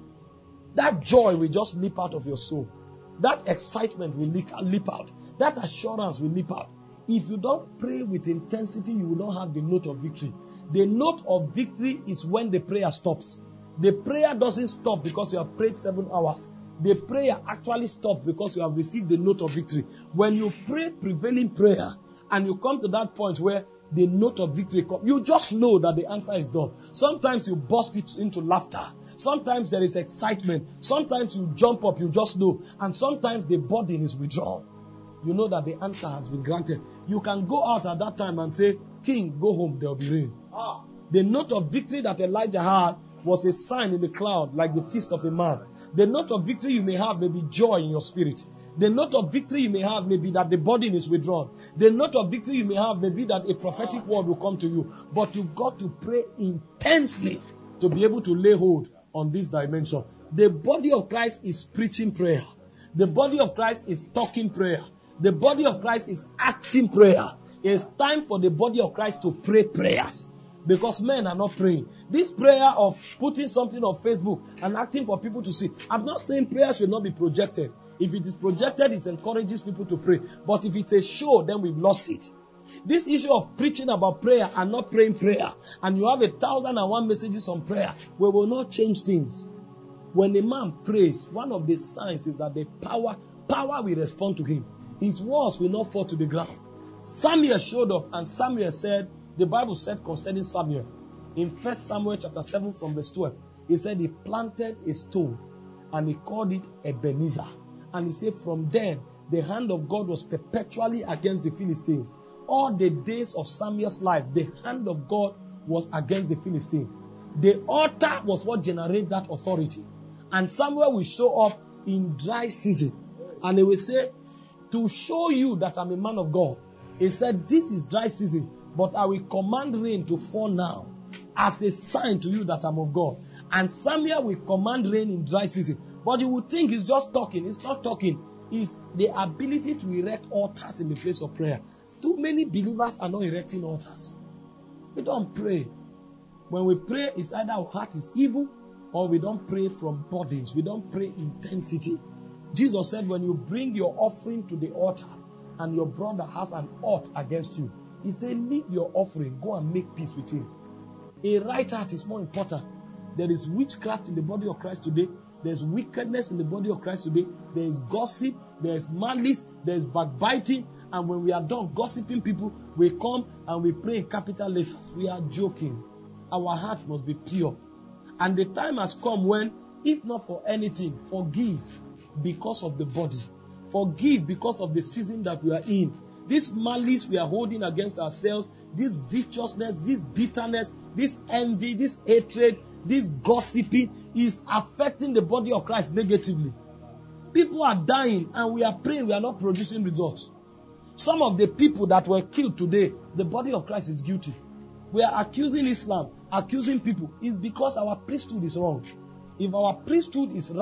That joy will just leap out of your soul. That excitement will leap out. That assurance will leap out. If you don't pray with intensity, you will not have the note of victory. The note of victory is when the prayer stops. The prayer doesn't stop because you have prayed 7 hours. The prayer actually stops because you have received the note of victory. When you pray prevailing prayer and you come to that point where the note of victory comes, you just know that the answer is done. Sometimes you burst it into laughter. Sometimes there is excitement. Sometimes you jump up, you just know. And sometimes the burden is withdrawn. You know that the answer has been granted. You can go out at that time and say, King, go home, there will be rain. The note of victory that Elijah had was a sign in the cloud, like the fist of a man. The note of victory you may have may be joy in your spirit. The note of victory you may have may be that the burden is withdrawn. The note of victory you may have may be that a prophetic word will come to you. But you've got to pray intensely to be able to lay hold on this dimension. The body of Christ is preaching prayer. The body of Christ is talking prayer. The body of Christ is acting prayer. It's time for the body of Christ to pray prayers. Because men are not praying. This prayer of putting something on Facebook and acting for people to see. I'm not saying prayer should not be projected. If it is projected, it encourages people to pray. But if it's a show, then we've lost it. This issue of preaching about prayer and not praying prayer, and you have 1,001 messages on prayer, we will not change things. When a man prays, one of the signs is that the power will respond to him. His words will not fall to the ground. Samuel showed up and Samuel said, the Bible said concerning Samuel, in 1 Samuel chapter 7 from verse 12, he said he planted a stone and he called it Ebenezer. And he said from then, the hand of God was perpetually against the Philistines. All the days of Samuel's life, the hand of God was against the Philistines. The altar was what generated that authority. And Samuel will show up in dry season. And he will say, to show you that I'm a man of God. He said, this is dry season, but I will command rain to fall now as a sign to you that I'm of God. And Samuel will command rain in dry season. But you would think he's just talking. It's not talking. It's the ability to erect altars in the place of prayer. Too many believers are not erecting altars. We don't pray. When we pray, it's either our heart is evil or we don't pray from burdens. We don't pray intensity. Jesus said when you bring your offering to the altar and your brother has an ought against you, he said leave your offering, go and make peace with him. A right heart is more important. There is witchcraft in the body of Christ today. There's wickedness in the body of Christ today. There is gossip, there is malice, there is backbiting. And when we are done gossiping people, we come and we pray in capital letters. We are joking. Our heart must be pure. And the time has come when, if not for anything, forgive because of the body. Forgive because of the season that we are in. This malice we are holding against ourselves, this viciousness, this bitterness, this envy, this hatred, this gossiping is affecting the body of Christ negatively. People are dying and we are praying, we are not producing results. Some of the people that were killed today, the body of Christ is guilty. We are accusing Islam, accusing people. It's because our priesthood is wrong. If our priesthood is right,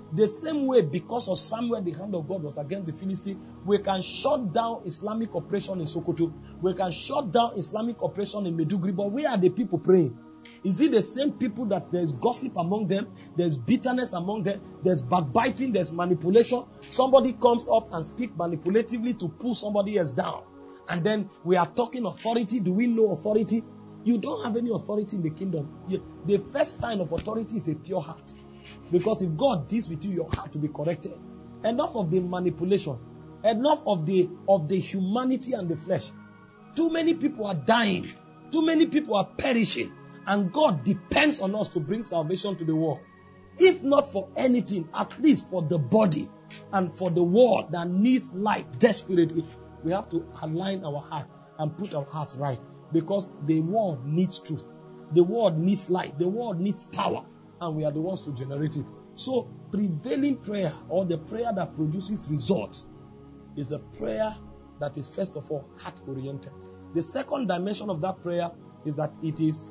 The same way, because of Samuel, the hand of God was against the Philistines, we can shut down Islamic operation in Sokoto. We can shut down Islamic operation in Meduguri. But where are the people praying? Is it the same people that there's gossip among them, there's bitterness among them, there's backbiting, there's manipulation? Somebody comes up and speaks manipulatively to pull somebody else down. And then we are talking authority. Do we know authority? You don't have any authority in the kingdom. The first sign of authority is a pure heart. Because if God deals with you, your heart will be corrected. Enough of the manipulation. Enough of the humanity and the flesh. Too many people are dying. Too many people are perishing. And God depends on us to bring salvation to the world. If not for anything, at least for the body and for the world that needs light desperately, we have to align our heart and put our hearts right. Because the world needs truth. The world needs light. The world needs power. And we are the ones to generate it. So, prevailing prayer, or the prayer that produces results, is a prayer that is first of all heart-oriented. The second dimension of that prayer is that it is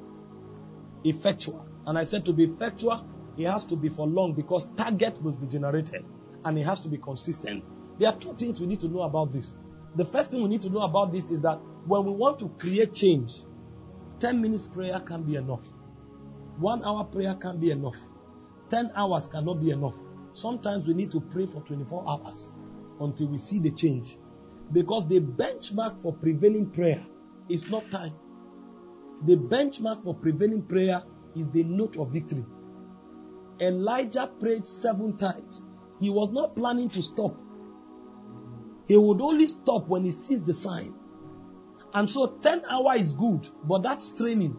effectual. And I said to be effectual, it has to be for long, because target must be generated. And it has to be consistent. There are two things we need to know about this. The first thing we need to know about this is that when we want to create change, 10 minutes prayer can be enough. 1 hour prayer can't be enough. 10 hours cannot be enough. Sometimes we need to pray for 24 hours until we see the change. Because the benchmark for prevailing prayer is not time. The benchmark for prevailing prayer is the note of victory. Elijah prayed 7 times. He was not planning to stop. He would only stop when he sees the sign. And so 10 hours is good, but that's training.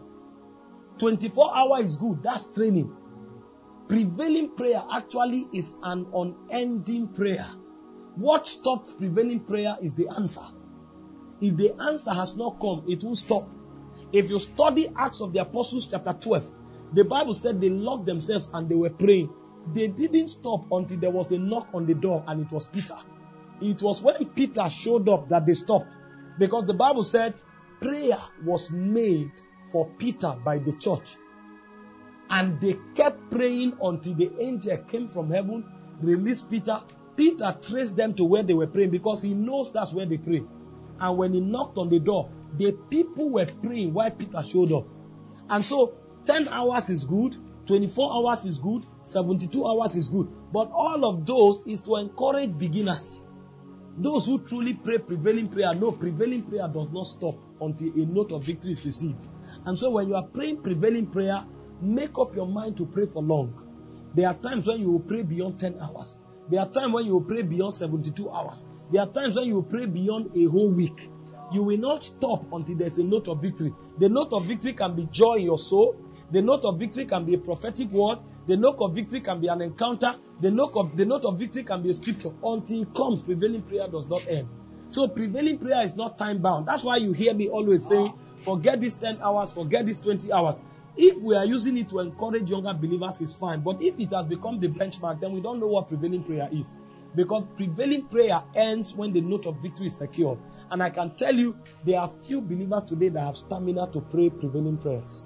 24 hours is good, that's training. Prevailing prayer actually is an unending prayer. What stops prevailing prayer is the answer. If the answer has not come, it will stop. If you study Acts of the Apostles chapter 12, the Bible said they locked themselves and they were praying. They didn't stop until there was a knock on the door, and it was Peter. It was when Peter showed up that they stopped. Because the Bible said prayer was made for Peter by the church. And they kept praying until the angel came from heaven, released Peter. Peter traced them to where they were praying because he knows that's where they pray. And when he knocked on the door, the people were praying while Peter showed up. And so 10 hours is good, 24 hours is good, 72 hours is good. But all of those is to encourage beginners. Those who truly pray prevailing prayer know prevailing prayer does not stop until a note of victory is received. And so when you are praying prevailing prayer, make up your mind to pray for long. There are times when you will pray beyond 10 hours. There are times when you will pray beyond 72 hours. There are times when you will pray beyond a whole week. You will not stop until there's a note of victory. The note of victory can be joy in your soul. The note of victory can be a prophetic word. The note of victory can be an encounter. The note of victory can be a scripture. Until it comes, prevailing prayer does not end. So prevailing prayer is not time bound. That's why you hear me always saying, forget this 10 hours, forget this 20 hours. If we are using it to encourage younger believers, it's fine. But if it has become the benchmark, then we don't know what prevailing prayer is. Because prevailing prayer ends when the note of victory is secured. And I can tell you, there are few believers today that have stamina to pray prevailing prayers.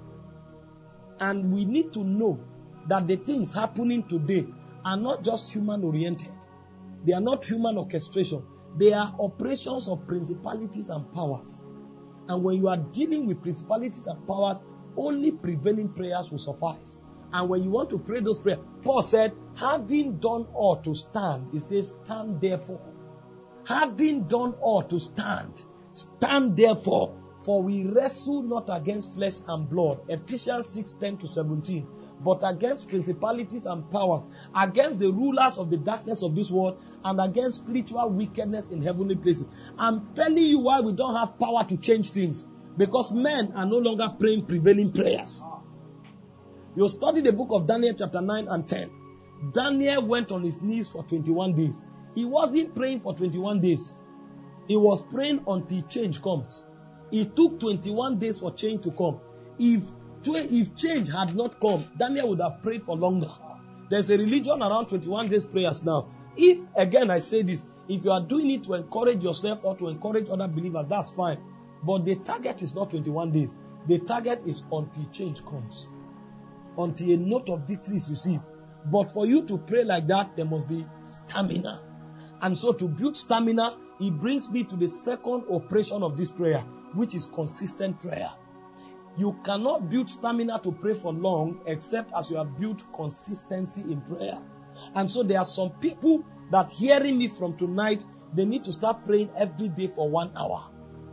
And we need to know that the things happening today are not just human-oriented. They are not human orchestration. They are operations of principalities and powers. And when you are dealing with principalities and powers, only prevailing prayers will suffice. And when you want to pray those prayers, Paul said, having done all to stand, he says, stand therefore. Having done all to stand, stand therefore, for we wrestle not against flesh and blood. Ephesians 6:10-17. But against principalities and powers, against the rulers of the darkness of this world, and against spiritual wickedness in heavenly places. I'm telling you why we don't have power to change things. Because men are no longer praying prevailing prayers. You study the book of Daniel chapter 9 and 10. Daniel went on his knees for 21 days. He wasn't praying for 21 days. He was praying until change comes. It took 21 days for change to come. If change had not come, Daniel would have prayed for longer. There's a religion around 21 days prayers now. If, again I say this, if you are doing it to encourage yourself or to encourage other believers, that's fine. But the target is not 21 days. The target is until change comes. Until a note of victory is received. But for you to pray like that, there must be stamina. And so to build stamina, it brings me to the second operation of this prayer, which is consistent prayer. You cannot build stamina to pray for long except as you have built consistency in prayer. And so there are some people that hearing me from tonight, they need to start praying every day for 1 hour.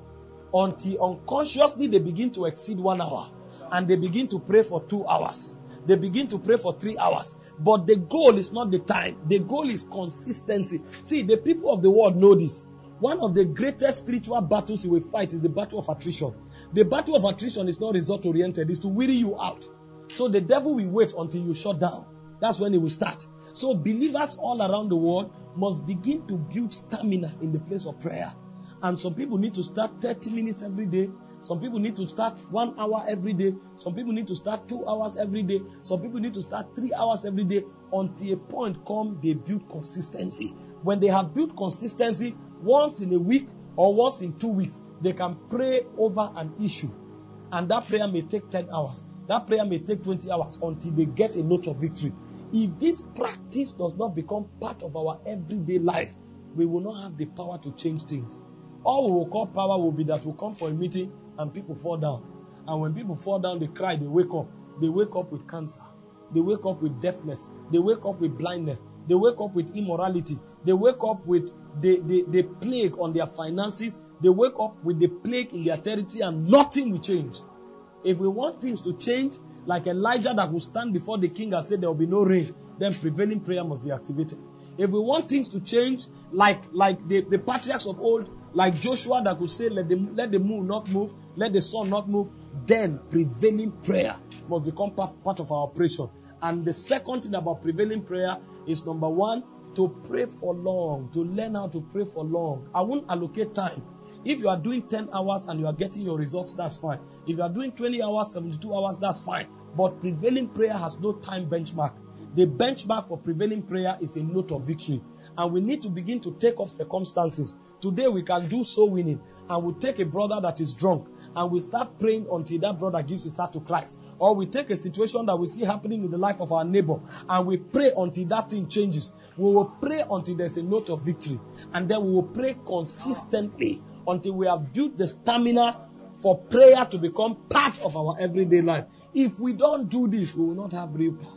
Until unconsciously they begin to exceed 1 hour. And they begin to pray for 2 hours. They begin to pray for 3 hours. But the goal is not the time. The goal is consistency. See, the people of the world know this. One of the greatest spiritual battles you will fight is the battle of attrition. The battle of attrition is not result-oriented. It's to weary you out. So the devil will wait until you shut down. That's when he will start. So believers all around the world must begin to build stamina in the place of prayer. And some people need to start 30 minutes every day. Some people need to start 1 hour every day. Some people need to start 2 hours every day. Some people need to start 3 hours every day. Until a point come, they build consistency. When they have built consistency, once in a week or once in 2 weeks, they can pray over an issue. And that prayer may take 10 hours. That prayer may take 20 hours until they get a note of victory. If this practice does not become part of our everyday life, we will not have the power to change things. All we will call power will be that we come for a meeting and people fall down. And when people fall down, they cry, they wake up. They wake up with cancer. They wake up with deafness. They wake up with blindness. They wake up with immorality. They wake up with the plague on their finances. They wake up with the plague in their territory and nothing will change. If we want things to change, like Elijah that will stand before the king and say there will be no rain, then prevailing prayer must be activated. If we want things to change, like the patriarchs of old, like Joshua that could say, let the moon not move, let the sun not move, then prevailing prayer must become part of our operation. And the second thing about prevailing prayer is, number one, to pray for long, to learn how to pray for long. I won't allocate time. If you are doing 10 hours and you are getting your results, that's fine. If you are doing 20 hours, 72 hours, that's fine. But prevailing prayer has no time benchmark. The benchmark for prevailing prayer is a note of victory. And we need to begin to take up circumstances. Today we can do soul winning. And we take a brother that is drunk and we start praying until that brother gives his heart to Christ. Or we take a situation that we see happening in the life of our neighbor and we pray until that thing changes. We will pray until there's a note of victory. And then we will pray consistently until we have built the stamina for prayer to become part of our everyday life. If we don't do this, we will not have real power.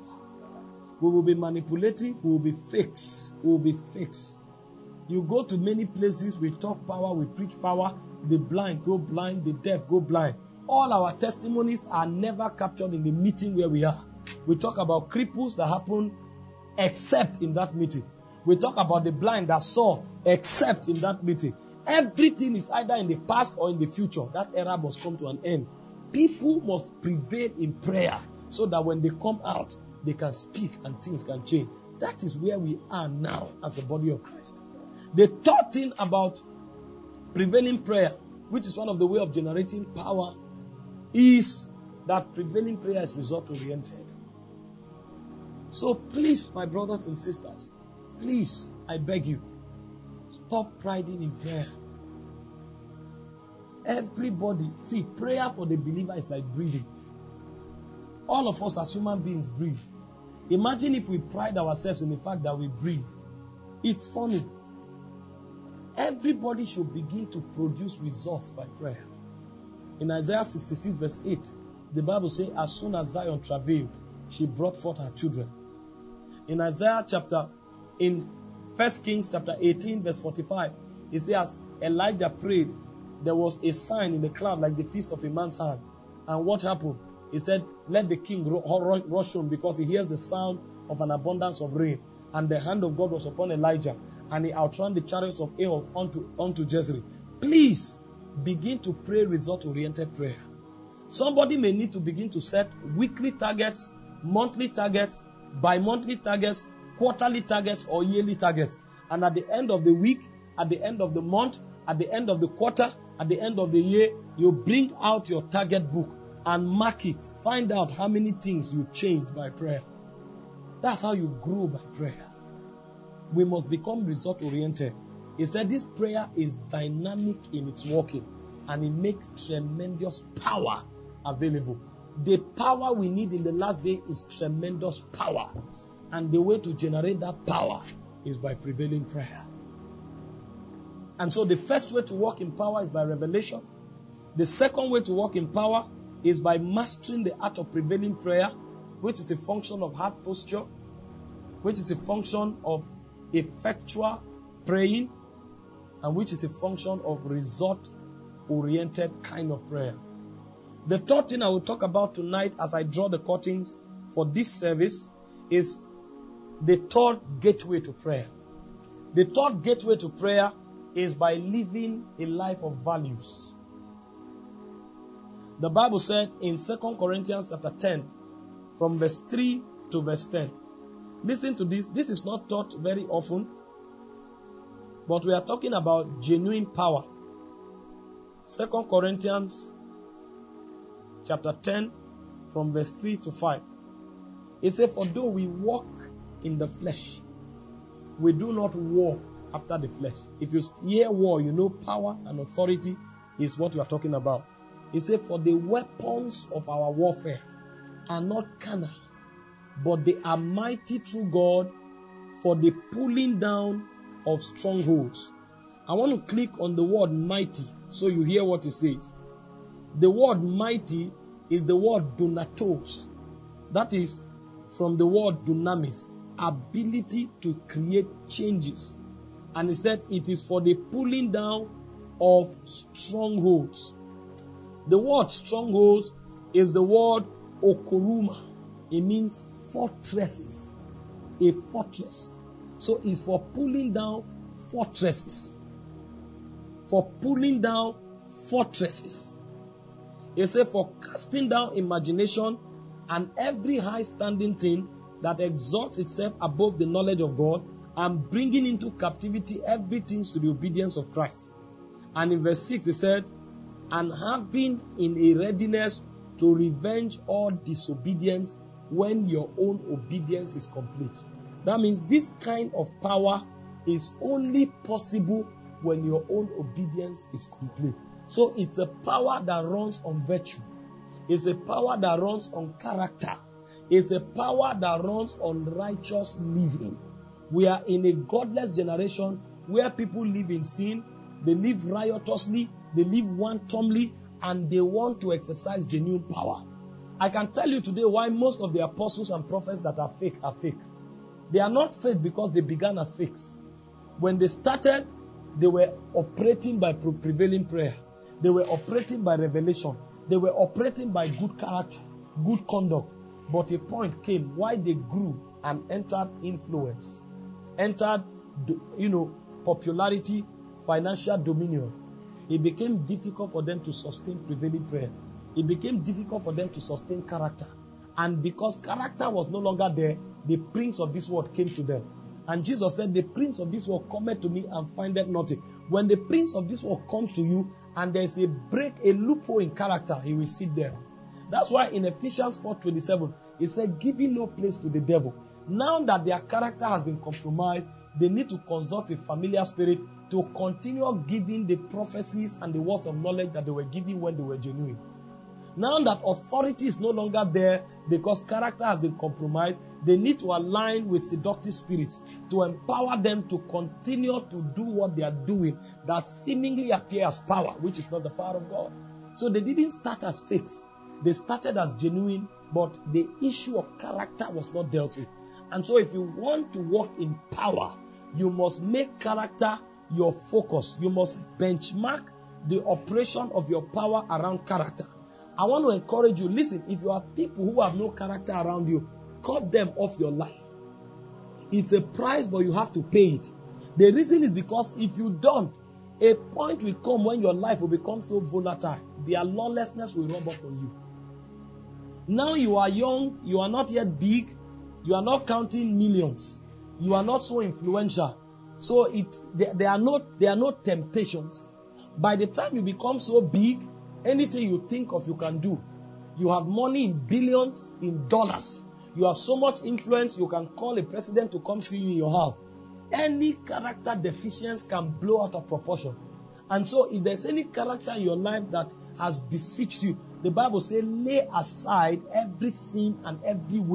We will be manipulative, we will be fakes. We will be fakes. You go to many places, we talk power, we preach power. The blind go blind, the deaf go blind. All our testimonies are never captured in the meeting where we are. We talk about cripples that happen except in that meeting. We talk about the blind that saw except in that meeting. Everything is either in the past or in the future. That era must come to an end. People must prevail in prayer so that when they come out, they can speak and things can change. That is where we are now as the body of Christ. The third thing about prevailing prayer, which is one of the way of generating power, is that prevailing prayer is result-oriented. So please, my brothers and sisters, please, I beg you, stop priding in prayer. Everybody, see, prayer for the believer is like breathing. All of us as human beings breathe. Imagine if we pride ourselves in the fact that we breathe. It's funny. Everybody should begin to produce results by prayer. In Isaiah 66 verse 8, the Bible says, as soon as Zion travailed, she brought forth her children. In in 1 Kings chapter 18 verse 45, it says, Elijah prayed, there was a sign in the cloud like the fist of a man's hand. And what happened? He said, let the king rush home because he hears the sound of an abundance of rain. And the hand of God was upon Elijah. And he outran the chariots of Ahab unto Jezreel. Please begin to pray result-oriented prayer. Somebody may need to begin to set weekly targets, monthly targets, bi-monthly targets, quarterly targets, or yearly targets. And at the end of the week, at the end of the month, at the end of the quarter, at the end of the year, you bring out your target book and mark it. Find out how many things you changed by prayer. That's how you grow by prayer. We must become result-oriented. He said this prayer is dynamic in its working and it makes tremendous power available. The power we need in the last day is tremendous power. And the way to generate that power is by prevailing prayer. And so the first way to walk in power is by revelation. The second way to walk in power is by mastering the art of prevailing prayer, which is a function of heart posture, which is a function of effectual praying, and which is a function of result-oriented kind of prayer. The third thing I will talk about tonight as I draw the curtains for this service is the third gateway to prayer. The third gateway to prayer is by living a life of values. The Bible said in 2 Corinthians chapter 10, from verse 3 to verse 10. Listen to this. This is not taught very often, but we are talking about genuine power. 2 Corinthians chapter 10, from verse 3 to 5. It says, for though we walk in the flesh, we do not war after the flesh. If you hear war, you know power and authority is what you are talking about. It says, for the weapons of our warfare are not carnal, but they are mighty through God for the pulling down of strongholds. I want to click on the word mighty so you hear what it says. The word mighty is the word dunatos. That is from the word dunamis, ability to create changes. And he said it is for the pulling down of strongholds. The word strongholds is the word okoruma. It means fortresses. A fortress. So it's for pulling down fortresses. For pulling down fortresses. It says for casting down imagination and every high standing thing that exalts itself above the knowledge of God, and bringing into captivity everything to the obedience of Christ. And in verse 6 it said, and having in a readiness to revenge all disobedience when your own obedience is complete. That means this kind of power is only possible when your own obedience is complete. So it's a power that runs on virtue. It's a power that runs on character. It's a power that runs on righteous living. We are in a godless generation where people live in sin, they live riotously, they live wantonly, and they want to exercise genuine power. I can tell you today why most of the apostles and prophets that are fake are fake. They are not fake because they began as fakes. When they started, they were operating by prevailing prayer. They were operating by revelation. They were operating by good character, good conduct. But a point came why they grew and entered influence, entered, popularity, financial dominion. It became difficult for them to sustain prevailing prayer. It became difficult for them to sustain character. And because character was no longer there, the prince of this world came to them. And Jesus said, the prince of this world cometh to me and findeth nothing. When the prince of this world comes to you and there's a break, a loophole in character, he will sit there. That's why in Ephesians 4:27, it said, giving no place to the devil. Now that their character has been compromised, they need to consult with familiar spirit to continue giving the prophecies and the words of knowledge that they were giving when they were genuine. Now that authority is no longer there because character has been compromised, they need to align with seductive spirits to empower them to continue to do what they are doing that seemingly appears as power, which is not the power of God. So they didn't start as fakes. They started as genuine, but the issue of character was not dealt with. And so if you want to walk in power, you must make character your focus. You must benchmark the operation of your power around character. I want to encourage you, listen, if you have people who have no character around you, cut them off your life. It's a price, but you have to pay it. The reason is because if you don't, a point will come when your life will become so volatile. Their lawlessness will rub off on you. Now you are young, you are not yet big, you are not counting millions, you are not so influential. So there are no temptations. By the time you become so big, anything you think of you can do. You have money in billions, in dollars. You have so much influence, you can call a president to come see you in your house. Any character deficiency can blow out of proportion. And so if there's any character in your life that has beseeched you, the Bible says, lay aside every sin and every weight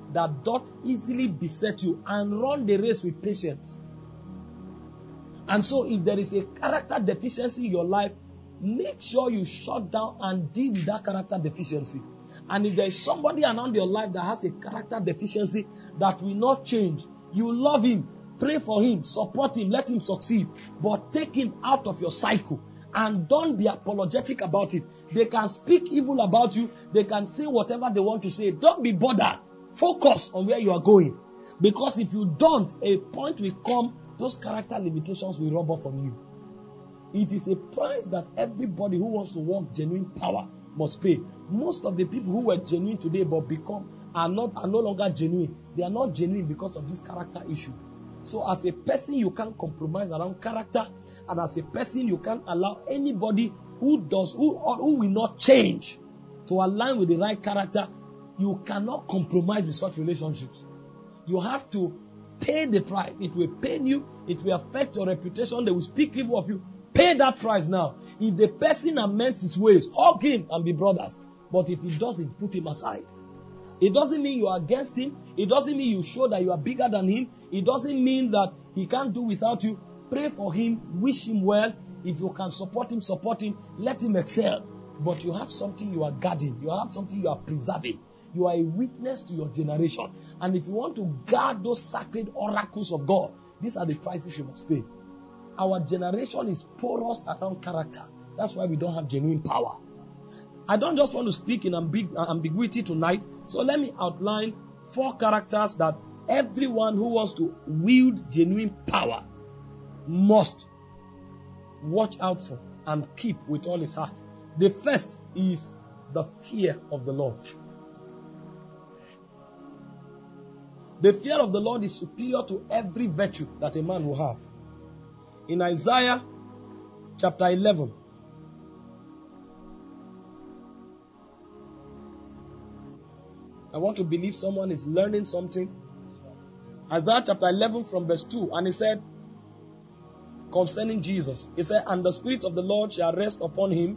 that doth easily beset you, and run the race with patience. And so if there is a character deficiency in your life, make sure you shut down and deal with that character deficiency. And if there is somebody around your life that has a character deficiency that will not change, you love him, pray for him, support him, let him succeed, but take him out of your cycle and don't be apologetic about it. They can speak evil about you. They can say whatever they want to say. Don't be bothered. Focus on where you are going. Because if you don't, a point will come, those character limitations will rub off on you. It is a price that everybody who wants to walk genuine power must pay. Most of the people who were genuine today but are no longer genuine. They are not genuine because of this character issue. So as a person, you can't compromise around character, and as a person, you can't allow anybody who will not change to align with the right character. You cannot compromise with such relationships. You have to pay the price. It will pain you. It will affect your reputation. They will speak evil of you. Pay that price now. If the person amends his ways, hug him and be brothers. But if he doesn't, put him aside. It doesn't mean you are against him. It doesn't mean you show that you are bigger than him. It doesn't mean that he can't do without you. Pray for him. Wish him well. If you can support him, support him. Let him excel. But you have something you are guarding. You have something you are preserving. You are a witness to your generation. And if you want to guard those sacred oracles of God, these are the prices you must pay. Our generation is porous around character. That's why we don't have genuine power. I don't just want to speak in ambiguity tonight. So let me outline 4 characters that everyone who wants to wield genuine power must watch out for and keep with all his heart. The first is the fear of the Lord. The fear of the Lord is superior to every virtue that a man will have. In Isaiah chapter 11, I want to believe someone is learning something. Isaiah chapter 11 from verse 2, and he said, concerning Jesus, he said, and the Spirit of the Lord shall rest upon him,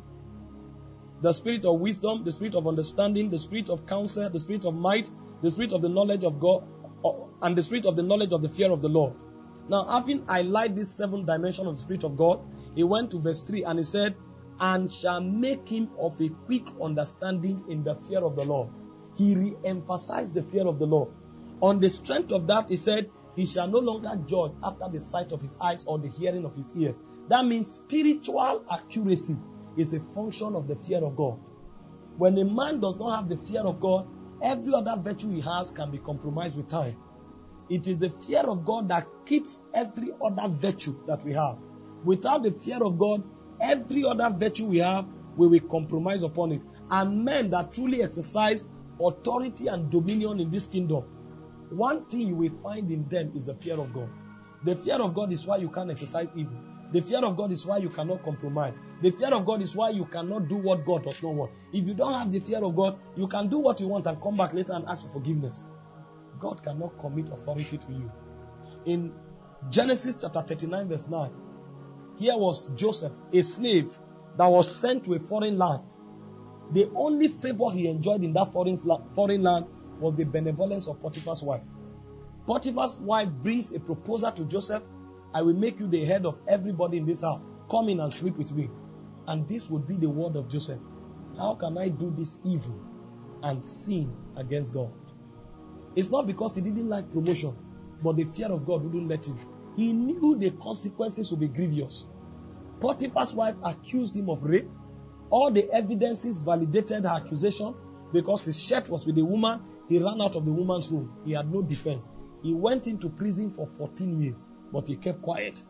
the Spirit of wisdom, the Spirit of understanding, the Spirit of counsel, the Spirit of might, the Spirit of the knowledge of God, and the Spirit of the knowledge of the fear of the Lord. Now, having highlighted this 7th dimension of the Spirit of God, he went to verse 3 and he said, and shall make him of a quick understanding in the fear of the Lord. He re-emphasized the fear of the Lord. On the strength of that, he said, he shall no longer judge after the sight of his eyes or the hearing of his ears. That means spiritual accuracy is a function of the fear of God. When a man does not have the fear of God, every other virtue he has can be compromised with time. It is the fear of God that keeps every other virtue that we have. Without the fear of God, every other virtue we have, we will compromise upon it. And men that truly exercise authority and dominion in this kingdom, one thing you will find in them is the fear of God. The fear of God is why you can't exercise evil. The fear of God is why you cannot compromise. The fear of God is why you cannot do what God does not want. If you don't have the fear of God, you can do what you want and come back later and ask for forgiveness. God cannot commit authority to you. In Genesis chapter 39 verse 9, here was Joseph, a slave that was sent to a foreign land. The only favor he enjoyed in that foreign land was the benevolence of Potiphar's wife. Potiphar's wife brings a proposal to Joseph. I will make you the head of everybody in this house. Come in and sleep with me. And this would be the word of Joseph. How can I do this evil and sin against God? It's not because he didn't like promotion, but the fear of God wouldn't let him. He knew the consequences would be grievous. Potiphar's wife accused him of rape. All the evidences validated her accusation. Because his shirt was with the woman, he ran out of the woman's room. He had no defense. He went into prison for 14 years, but he kept quiet.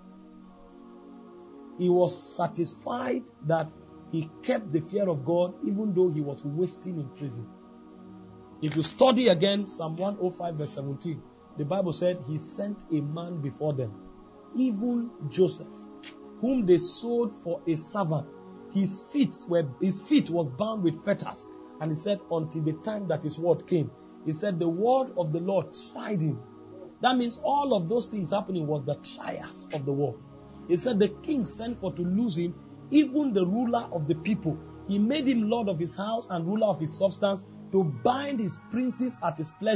He was satisfied that he kept the fear of God even though he was wasting in prison. If you study again Psalm 105 verse 17, the Bible said he sent a man before them, even Joseph, whom they sold for a servant. His feet was bound with fetters. And he said, until the time that his word came. He said, the word of the Lord tried him. That means all of those things happening was the trials of the word. He said, the king sent for to lose him, even the ruler of the people. He made him lord of his house and ruler of his substance, to bind his princes at his pleasure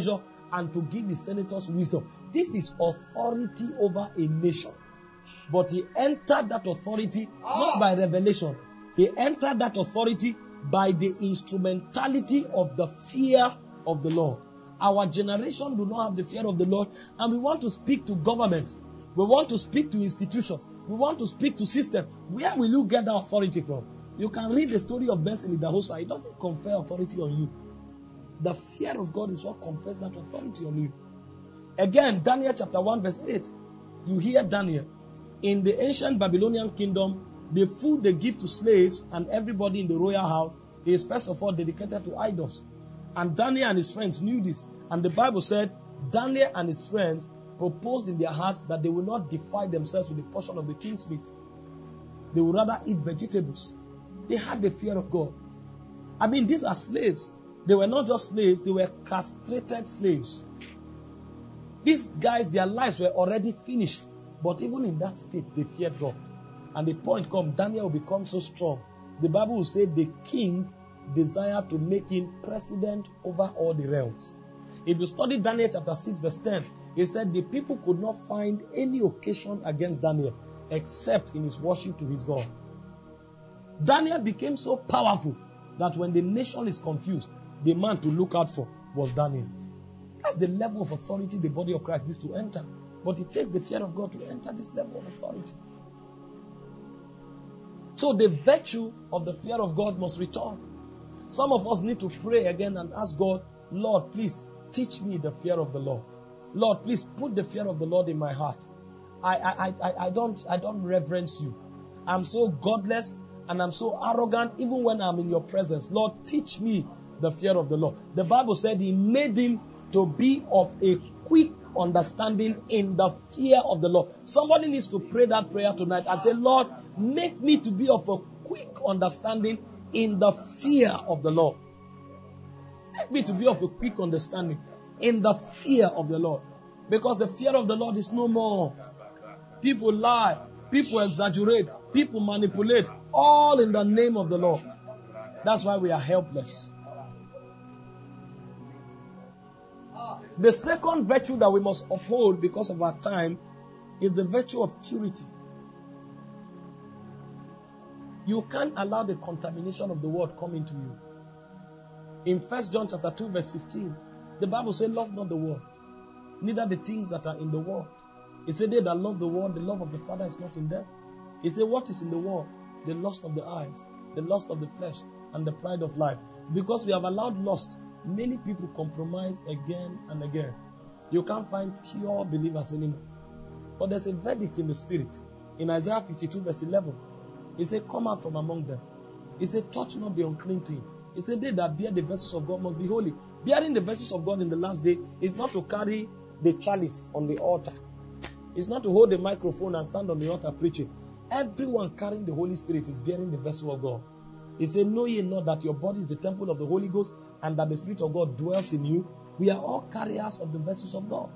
and to give his senators wisdom. This is authority over a nation. But he entered that authority not by revelation. He entered that authority by the instrumentality of the fear of the Lord. Our generation do not have the fear of the Lord, and we want to speak to governments. We want to speak to institutions. We want to speak to systems. Where will you get that authority from? You can read the story of Benson Idahosa. It doesn't confer authority on you. The fear of God is what confers that authority on you. Again, Daniel chapter 1 verse 8. You hear Daniel. In the ancient Babylonian kingdom, the food they give to slaves and everybody in the royal house is first of all dedicated to idols. And Daniel and his friends knew this. And the Bible said, Daniel and his friends proposed in their hearts that they will not defile themselves with a portion of the king's meat. They would rather eat vegetables. They had the fear of God. I mean, these are slaves. They were not just slaves, they were castrated slaves. These guys, their lives were already finished. But even in that state, they feared God. And the point comes, Daniel will become so strong. The Bible will say the king desired to make him president over all the realms. If you study Daniel chapter 6 verse 10, he said the people could not find any occasion against Daniel except in his worship to his God. Daniel became so powerful that when the nation is confused, the man to look out for was Daniel. That's the level of authority the body of Christ needs to enter. But it takes the fear of God to enter this level of authority. So the virtue of the fear of God must return. Some of us need to pray again and ask God, Lord, please teach me the fear of the Lord. Lord, please put the fear of the Lord in my heart. I don't reverence you. I'm so godless and I'm so arrogant even when I'm in your presence. Lord, teach me the fear of the Lord. The Bible said he made him to be of a quick understanding in the fear of the Lord. Somebody needs to pray that prayer tonight and say, Lord, make me to be of a quick understanding in the fear of the Lord. Make me to be of a quick understanding in the fear of the Lord. Because the fear of the Lord is no more. People lie, people exaggerate, people manipulate, all in the name of the Lord. That's why we are helpless. The second virtue that we must uphold because of our time is the virtue of purity. You can't allow the contamination of the world come into you. In 1 John chapter 2 verse 15, the Bible says, love not the world, neither the things that are in the world. It said, they that love the world, the love of the Father is not in them. It said, what is in the world? The lust of the eyes, the lust of the flesh, and the pride of life. Because we have allowed lust, many people compromise again and again. You can't find pure believers anymore. But there's a verdict in the spirit. In Isaiah 52 verse 11, he said, come out from among them. He said, touch not the unclean thing. He said, they that bear the vessels of God must be holy. Bearing the vessels of God in the last day is not to carry the chalice on the altar. It's not to hold the microphone and stand on the altar preaching. Everyone carrying the Holy Spirit is bearing the vessel of God. He said, know ye not that your body is the temple of the Holy Ghost and that the Spirit of God dwells in you? We are all carriers of the vessels of God.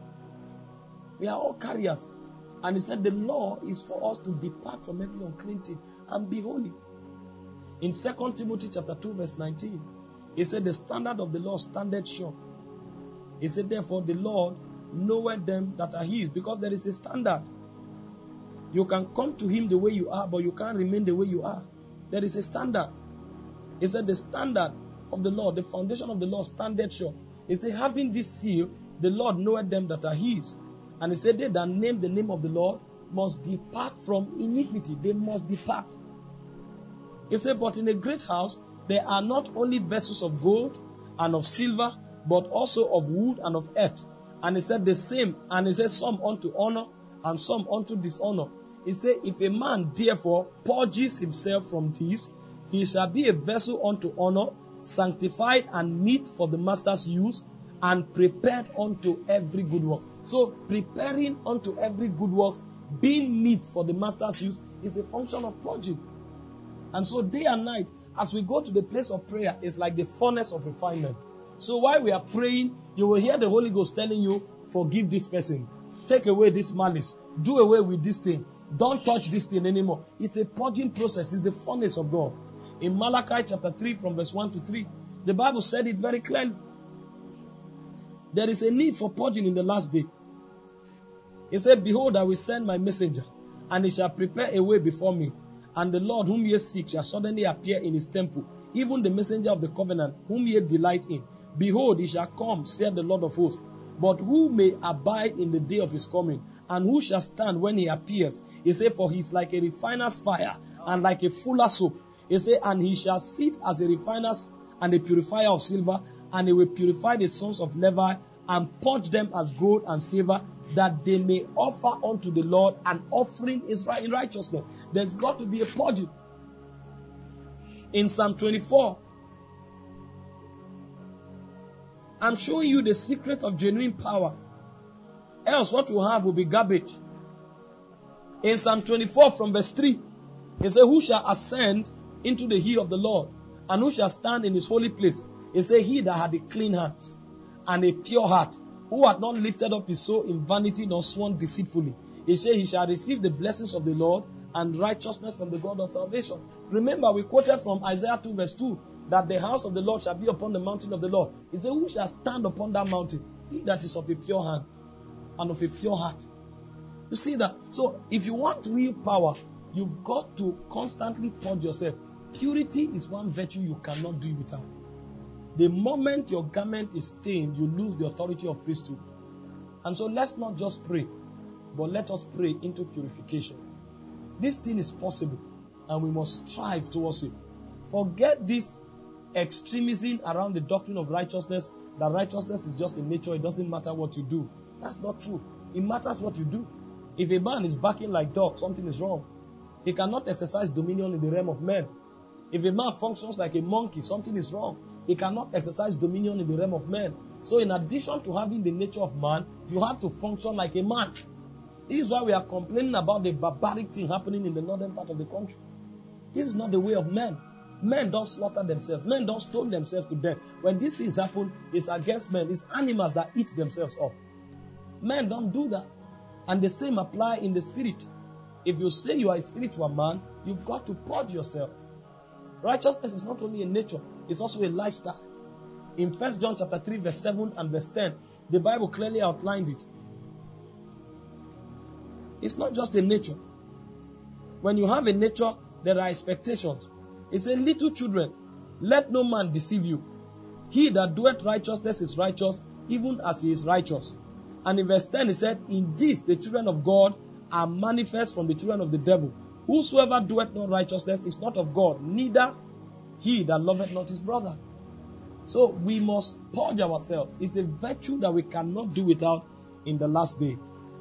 We are all carriers. And he said the law is for us to depart from every unclean thing and be holy. In 2 Timothy chapter 2 verse 19, he said the standard of the law standeth sure. He said therefore the Lord knoweth them that are his, because there is a standard. You can come to him the way you are, but you can't remain the way you are. There is a standard. He said the standard of the law, the foundation of the law standeth sure. He said having this seal, the Lord knoweth them that are his. And he said they that name the name of the Lord must depart from iniquity. They must depart. He said, but in a great house, there are not only vessels of gold and of silver, but also of wood and of earth. And he said the same. And he said some unto honor and some unto dishonor. He said, if a man therefore purges himself from these, he shall be a vessel unto honor, sanctified and meet for the master's use, and prepared unto every good work. So preparing unto every good work, being meet for the master's use, is a function of purging. And so day and night, as we go to the place of prayer, it's like the furnace of refinement. So while we are praying, you will hear the Holy Ghost telling you, forgive this person. Take away this malice. Do away with this thing. Don't touch this thing anymore. It's a purging process. It's the furnace of God. In Malachi chapter 3 from verse 1 to 3, the Bible said it very clearly. There is a need for purging in the last day. He said, behold, I will send my messenger, and he shall prepare a way before me. And the Lord whom ye seek shall suddenly appear in his temple, even the messenger of the covenant, whom ye delight in. Behold, he shall come, saith the Lord of hosts. But who may abide in the day of his coming? And who shall stand when he appears? He said, for he is like a refiner's fire, and like a fuller's soap. He said, and he shall sit as a refiner's and a purifier of silver, and he will purify the sons of Levi, and purge them as gold and silver, that they may offer unto the Lord an offering in righteousness. There's got to be a purging. In Psalm 24, I'm showing you the secret of genuine power. Else what you have will be garbage. In Psalm 24 from verse 3, he said, who shall ascend into the hill of the Lord? And who shall stand in his holy place? He said, he that had a clean hands and a pure heart, who had not lifted up his soul in vanity nor sworn deceitfully. He said, he shall receive the blessings of the Lord and righteousness from the God of salvation. Remember, we quoted from Isaiah 2 verse 2, that the house of the Lord shall be upon the mountain of the Lord. He said, who shall stand upon that mountain? He that is of a pure hand and of a pure heart. You see that? So, if you want real power, you've got to constantly purge yourself. Purity is one virtue you cannot do without. The moment your garment is stained, you lose the authority of priesthood. And so let's not just pray, but let us pray into purification. This thing is possible, and we must strive towards it. Forget this extremism around the doctrine of righteousness, that righteousness is just in nature, it doesn't matter what you do. That's not true. It matters what you do. If a man is barking like dog, something is wrong. He cannot exercise dominion in the realm of men. If a man functions like a monkey, something is wrong. He cannot exercise dominion in the realm of men. So in addition to having the nature of man, you have to function like a man. This is why we are complaining about the barbaric thing happening in the northern part of the country. This is not the way of men. Men don't slaughter themselves. Men don't stone themselves to death. When these things happen, it's against men. It's animals that eat themselves up. Men don't do that. And the same apply in the spirit. If you say you are a spiritual man, you've got to purge yourself. Righteousness is not only a nature, it's also a lifestyle. In 1 John chapter 3, verse 7 and verse 10, the Bible clearly outlined it. It's not just a nature. When you have a nature, there are expectations. It's a little children. Let no man deceive you. He that doeth righteousness is righteous, even as he is righteous. And in verse 10 he said, in this the children of God are manifest from the children of the devil. Whosoever doeth not righteousness is not of God, neither he that loveth not his brother. So we must purge ourselves. It's a virtue that we cannot do without in the last day.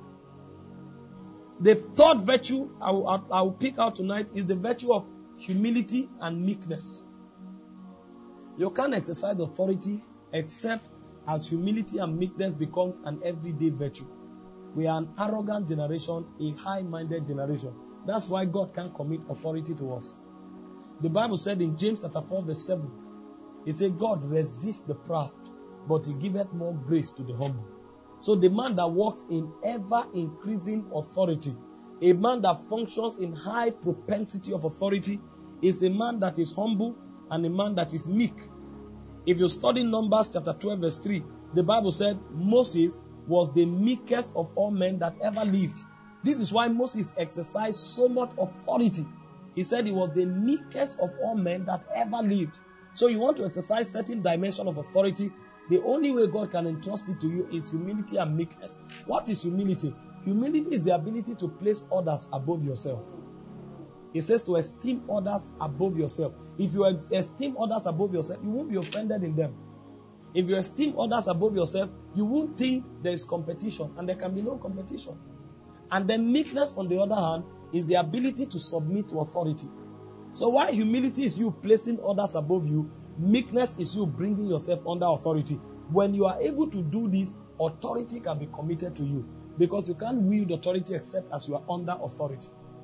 The third virtue I will pick out tonight is the virtue of humility and meekness. You can't exercise authority except as humility and meekness becomes an everyday virtue. We are an arrogant generation, a high-minded generation. That's why God can't commit authority to us. The Bible said in James chapter 4 verse 7, it said, God resists the proud, but he giveth more grace to the humble. So the man that walks in ever-increasing authority, a man that functions in high propensity of authority, is a man that is humble and a man that is meek. If you study Numbers chapter 12 verse 3, the Bible said Moses was the meekest of all men that ever lived. This is why Moses exercised so much authority. He said he was the meekest of all men that ever lived. So you want to exercise certain dimension of authority, the only way God can entrust it to you is humility and meekness. What is humility? Humility is the ability to place others above yourself. It says to esteem others above yourself. If you esteem others above yourself, you won't be offended in them. If you esteem others above yourself, you won't think there is competition, and there can be no competition. And then meekness, on the other hand, is the ability to submit to authority. So while humility is you placing others above you, meekness is you bringing yourself under authority. When you are able to do this, authority can be committed to you. Because you can't wield authority except as you are under authority.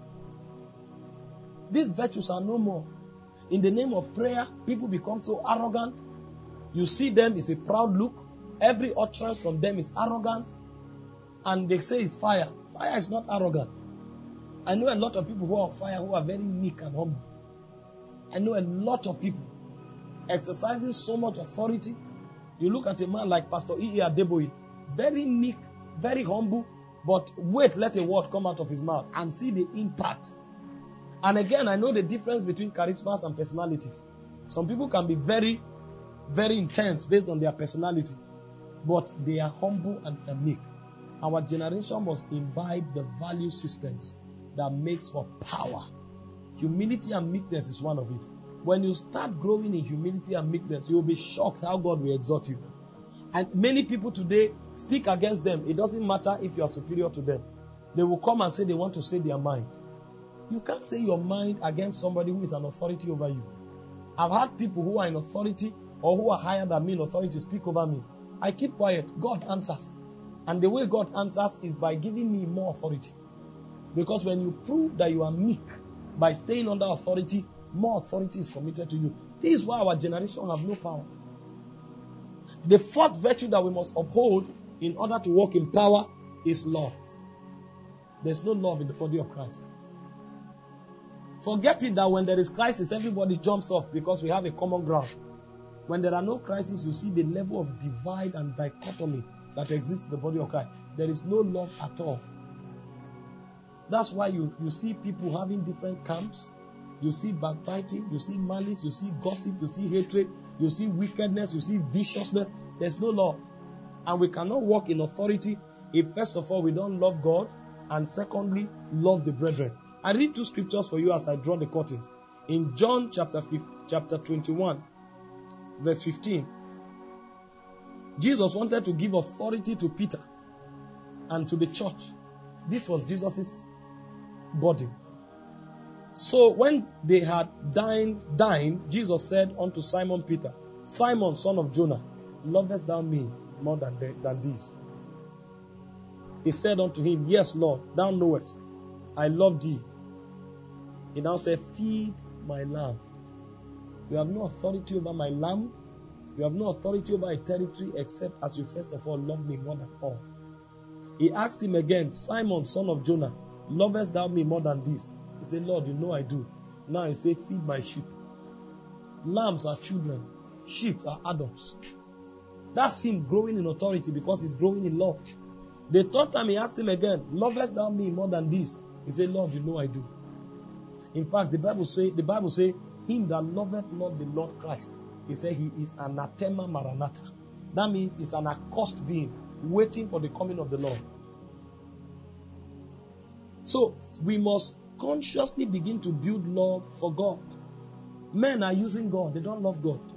These virtues are no more. In the name of prayer, people become so arrogant. You see them, it's a proud look. Every utterance from them is arrogant. And they say it's fire. Fire is not arrogant. I know a lot of people who are on fire who are very meek and humble. I know a lot of people exercising so much authority, You look at a man like Pastor E.E. Adeboye, very meek, very humble, but wait, let a word come out of his mouth and see the impact. And again, I know the difference between charismas and personalities. Some people can be very, very intense based on their personality, but they are humble and they are meek. Our generation must imbibe the value systems that makes for power. Humility and meekness is one of it. When you start growing in humility and meekness, you will be shocked how God will exalt you. And many people today speak against them. It doesn't matter if you are superior to them. They will come and say they want to say their mind. You can't say your mind against somebody who is an authority over you. I've had people who are in authority or who are higher than me in authority speak over me. I keep quiet. God answers. And the way God answers is by giving me more authority. Because when you prove that you are meek by staying under authority, more authority is committed to you. This is why our generation have no power. The fourth virtue that we must uphold in order to walk in power is love. There's no love in the body of Christ. Forget it that when there is crisis, everybody jumps off because we have a common ground. When there are no crises, you see the level of divide and dichotomy that exists in the body of Christ. There is no love at all. That's why you see people having different camps. You see backbiting, you see malice, you see gossip, you see hatred, you see wickedness, you see viciousness. There's no love. And we cannot walk in authority if first of all we don't love God and secondly love the brethren. I read two scriptures for you as I draw the curtain. In John chapter 21, verse 15, Jesus wanted to give authority to Peter and to the church. This was Jesus' body. So when they had dined, Jesus said unto Simon Peter, Simon, son of Jonah, lovest thou me more than these? He said unto him, Yes, Lord, thou knowest, I love thee. He now said, Feed my lamb. You have no authority over my lamb. You have no authority over a territory except as you first of all love me more than all. He asked him again, Simon, son of Jonah, lovest thou me more than this? He said, Lord, you know I do. Now he said, feed my sheep. Lambs are children. Sheep are adults. That's him growing in authority because he's growing in love. The third time he asked him again, lovest thou me more than this? He said, Lord, you know I do. In fact, the Bible say, him that loveth not the Lord Christ, he said he is anathema maranatha. That means he's an accursed being waiting for the coming of the Lord. So we must consciously begin to build love for God. Men are using God. They don't love God.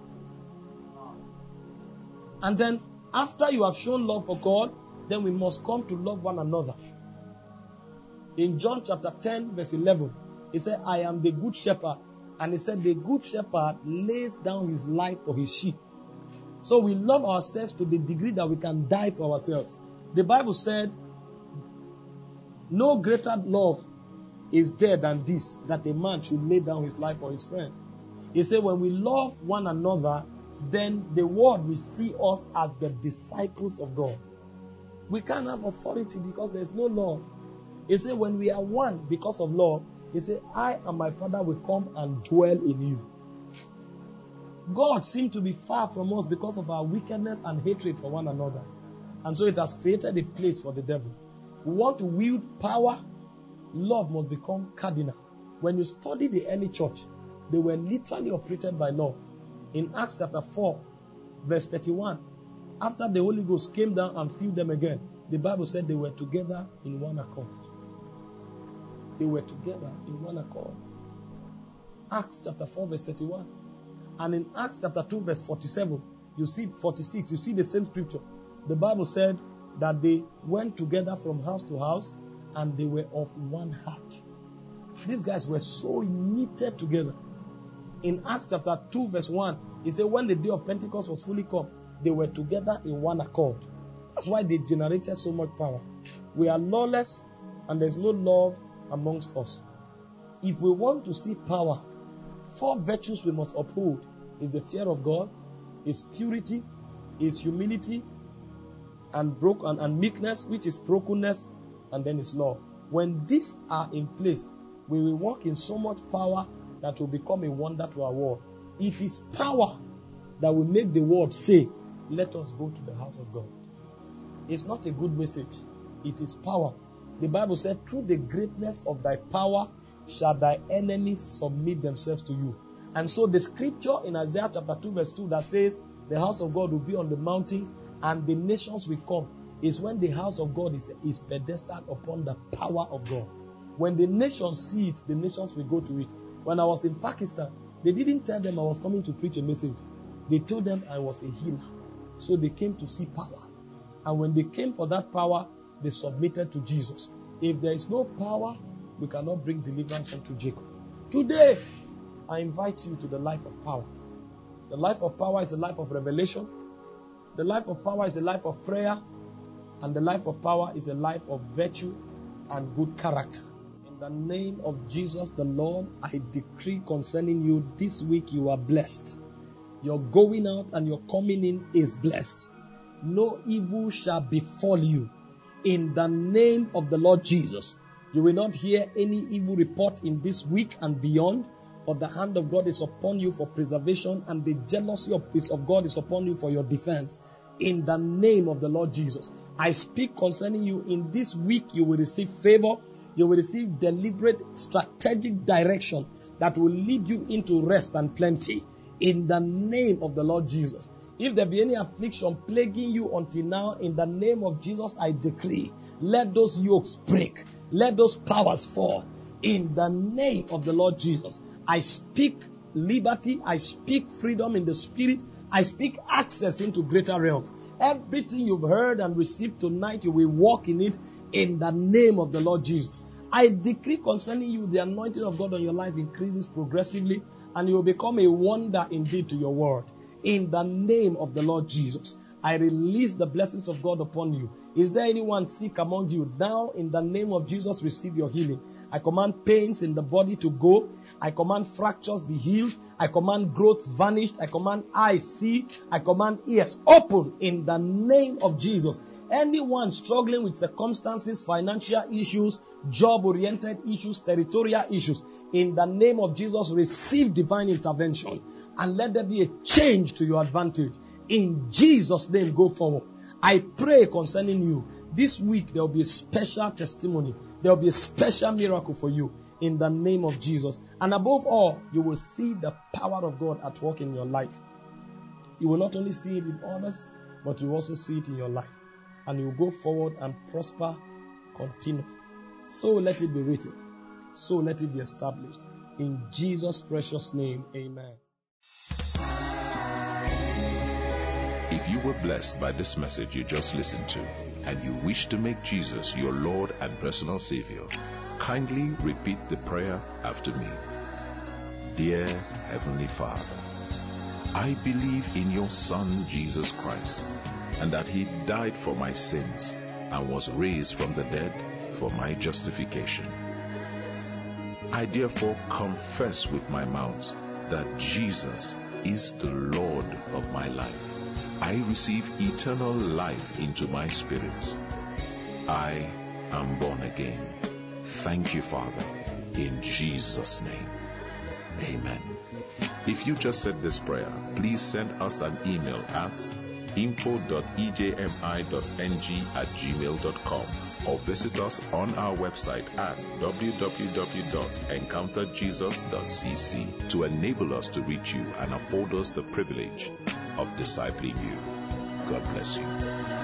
And then after you have shown love for God, then we must come to love one another. In John chapter 10 verse 11, he said, I am the good shepherd. And he said, the good shepherd lays down his life for his sheep. So we love ourselves to the degree that we can die for ourselves. The Bible said, no greater love is there than this, that a man should lay down his life for his friend. He said, when we love one another, then the world will see us as the disciples of God. We can't have authority because there's no love. He said, when we are one because of love, he said, I and my Father will come and dwell in you. God seemed to be far from us because of our wickedness and hatred for one another. And so it has created a place for the devil. We want to wield power. Love must become cardinal. When you study the early church, they were literally operated by love. In Acts chapter 4, verse 31, after the Holy Ghost came down and filled them again, the Bible said they were together in one accord. They were together in one accord. Acts chapter 4, verse 31. And in Acts chapter 2, verse 47, you see 46, you see the same scripture. The Bible said that they went together from house to house and they were of one heart. These guys were so knitted together. In Acts chapter 2, verse 1, it said when the day of Pentecost was fully come, they were together in one accord. That's why they generated so much power. We are lawless and there's no love amongst us. If we want to see power, 4 virtues we must uphold is the fear of God, is purity, is humility, and meekness, which is brokenness, and then is love. When these are in place, we will walk in so much power that will become a wonder to our world. It is power that will make the world say Let us go to the house of God. It's not a good message. It is power. The Bible said, through the greatness of thy power shall thy enemies submit themselves to you. And so the scripture in Isaiah chapter 2 verse 2 that says the house of God will be on the mountains and the nations will come is when the house of God is pedestaled upon the power of God. When the nations see it, the nations will go to it. When I was in Pakistan, they didn't tell them I was coming to preach a message. They told them I was a healer. So they came to see power. And when they came for that power, they submitted to Jesus. If there is no power, we cannot bring deliverance unto Jacob. Today, I invite you to the life of power. The life of power is a life of revelation. The life of power is a life of prayer. And the life of power is a life of virtue and good character. In the name of Jesus the Lord, I decree concerning you this week you are blessed. Your going out and your coming in is blessed. No evil shall befall you. In the name of the Lord Jesus, you will not hear any evil report in this week and beyond, for the hand of God is upon you for preservation and the jealousy of God is upon you for your defense. In the name of the Lord Jesus, I speak concerning you in this week you will receive favor. You will receive deliberate strategic direction that will lead you into rest and plenty. In the name of the Lord Jesus. If there be any affliction plaguing you until now, in the name of Jesus, I decree, let those yokes break. Let those powers fall. In the name of the Lord Jesus, I speak liberty. I speak freedom in the spirit. I speak access into greater realms. Everything you've heard and received tonight, you will walk in it in the name of the Lord Jesus. I decree concerning you, the anointing of God on your life increases progressively, and you will become a wonder indeed to your world. In the name of the Lord Jesus, I release the blessings of God upon you. Is there anyone sick among you? Now, in the name of Jesus, receive your healing. I command pains in the body to go. I command fractures be healed. I command growths vanished. I command eyes see. I command ears open in the name of Jesus. Anyone struggling with circumstances, financial issues, job-oriented issues, territorial issues, in the name of Jesus, receive divine intervention. And let there be a change to your advantage. In Jesus' name, go forward. I pray concerning you. This week, there will be a special testimony. There will be a special miracle for you. In the name of Jesus. And above all, you will see the power of God at work in your life. You will not only see it in others, but you will also see it in your life. And you will go forward and prosper continually. So let it be written. So let it be established. In Jesus' precious name, amen. If you were blessed by this message you just listened to, and you wish to make Jesus your Lord and personal Savior, kindly repeat the prayer after me. Dear Heavenly Father, I believe in your Son, Jesus Christ, and that He died for my sins and was raised from the dead for my justification. I therefore confess with my mouth that Jesus is the Lord of my life. I receive eternal life into my spirit. I am born again. Thank you, Father, in Jesus' name. Amen. If you just said this prayer, please send us an email at info.ejmi.ng@gmail.com or visit us on our website at www.encounterjesus.cc to enable us to reach you and afford us the privilege of discipling you. God bless you.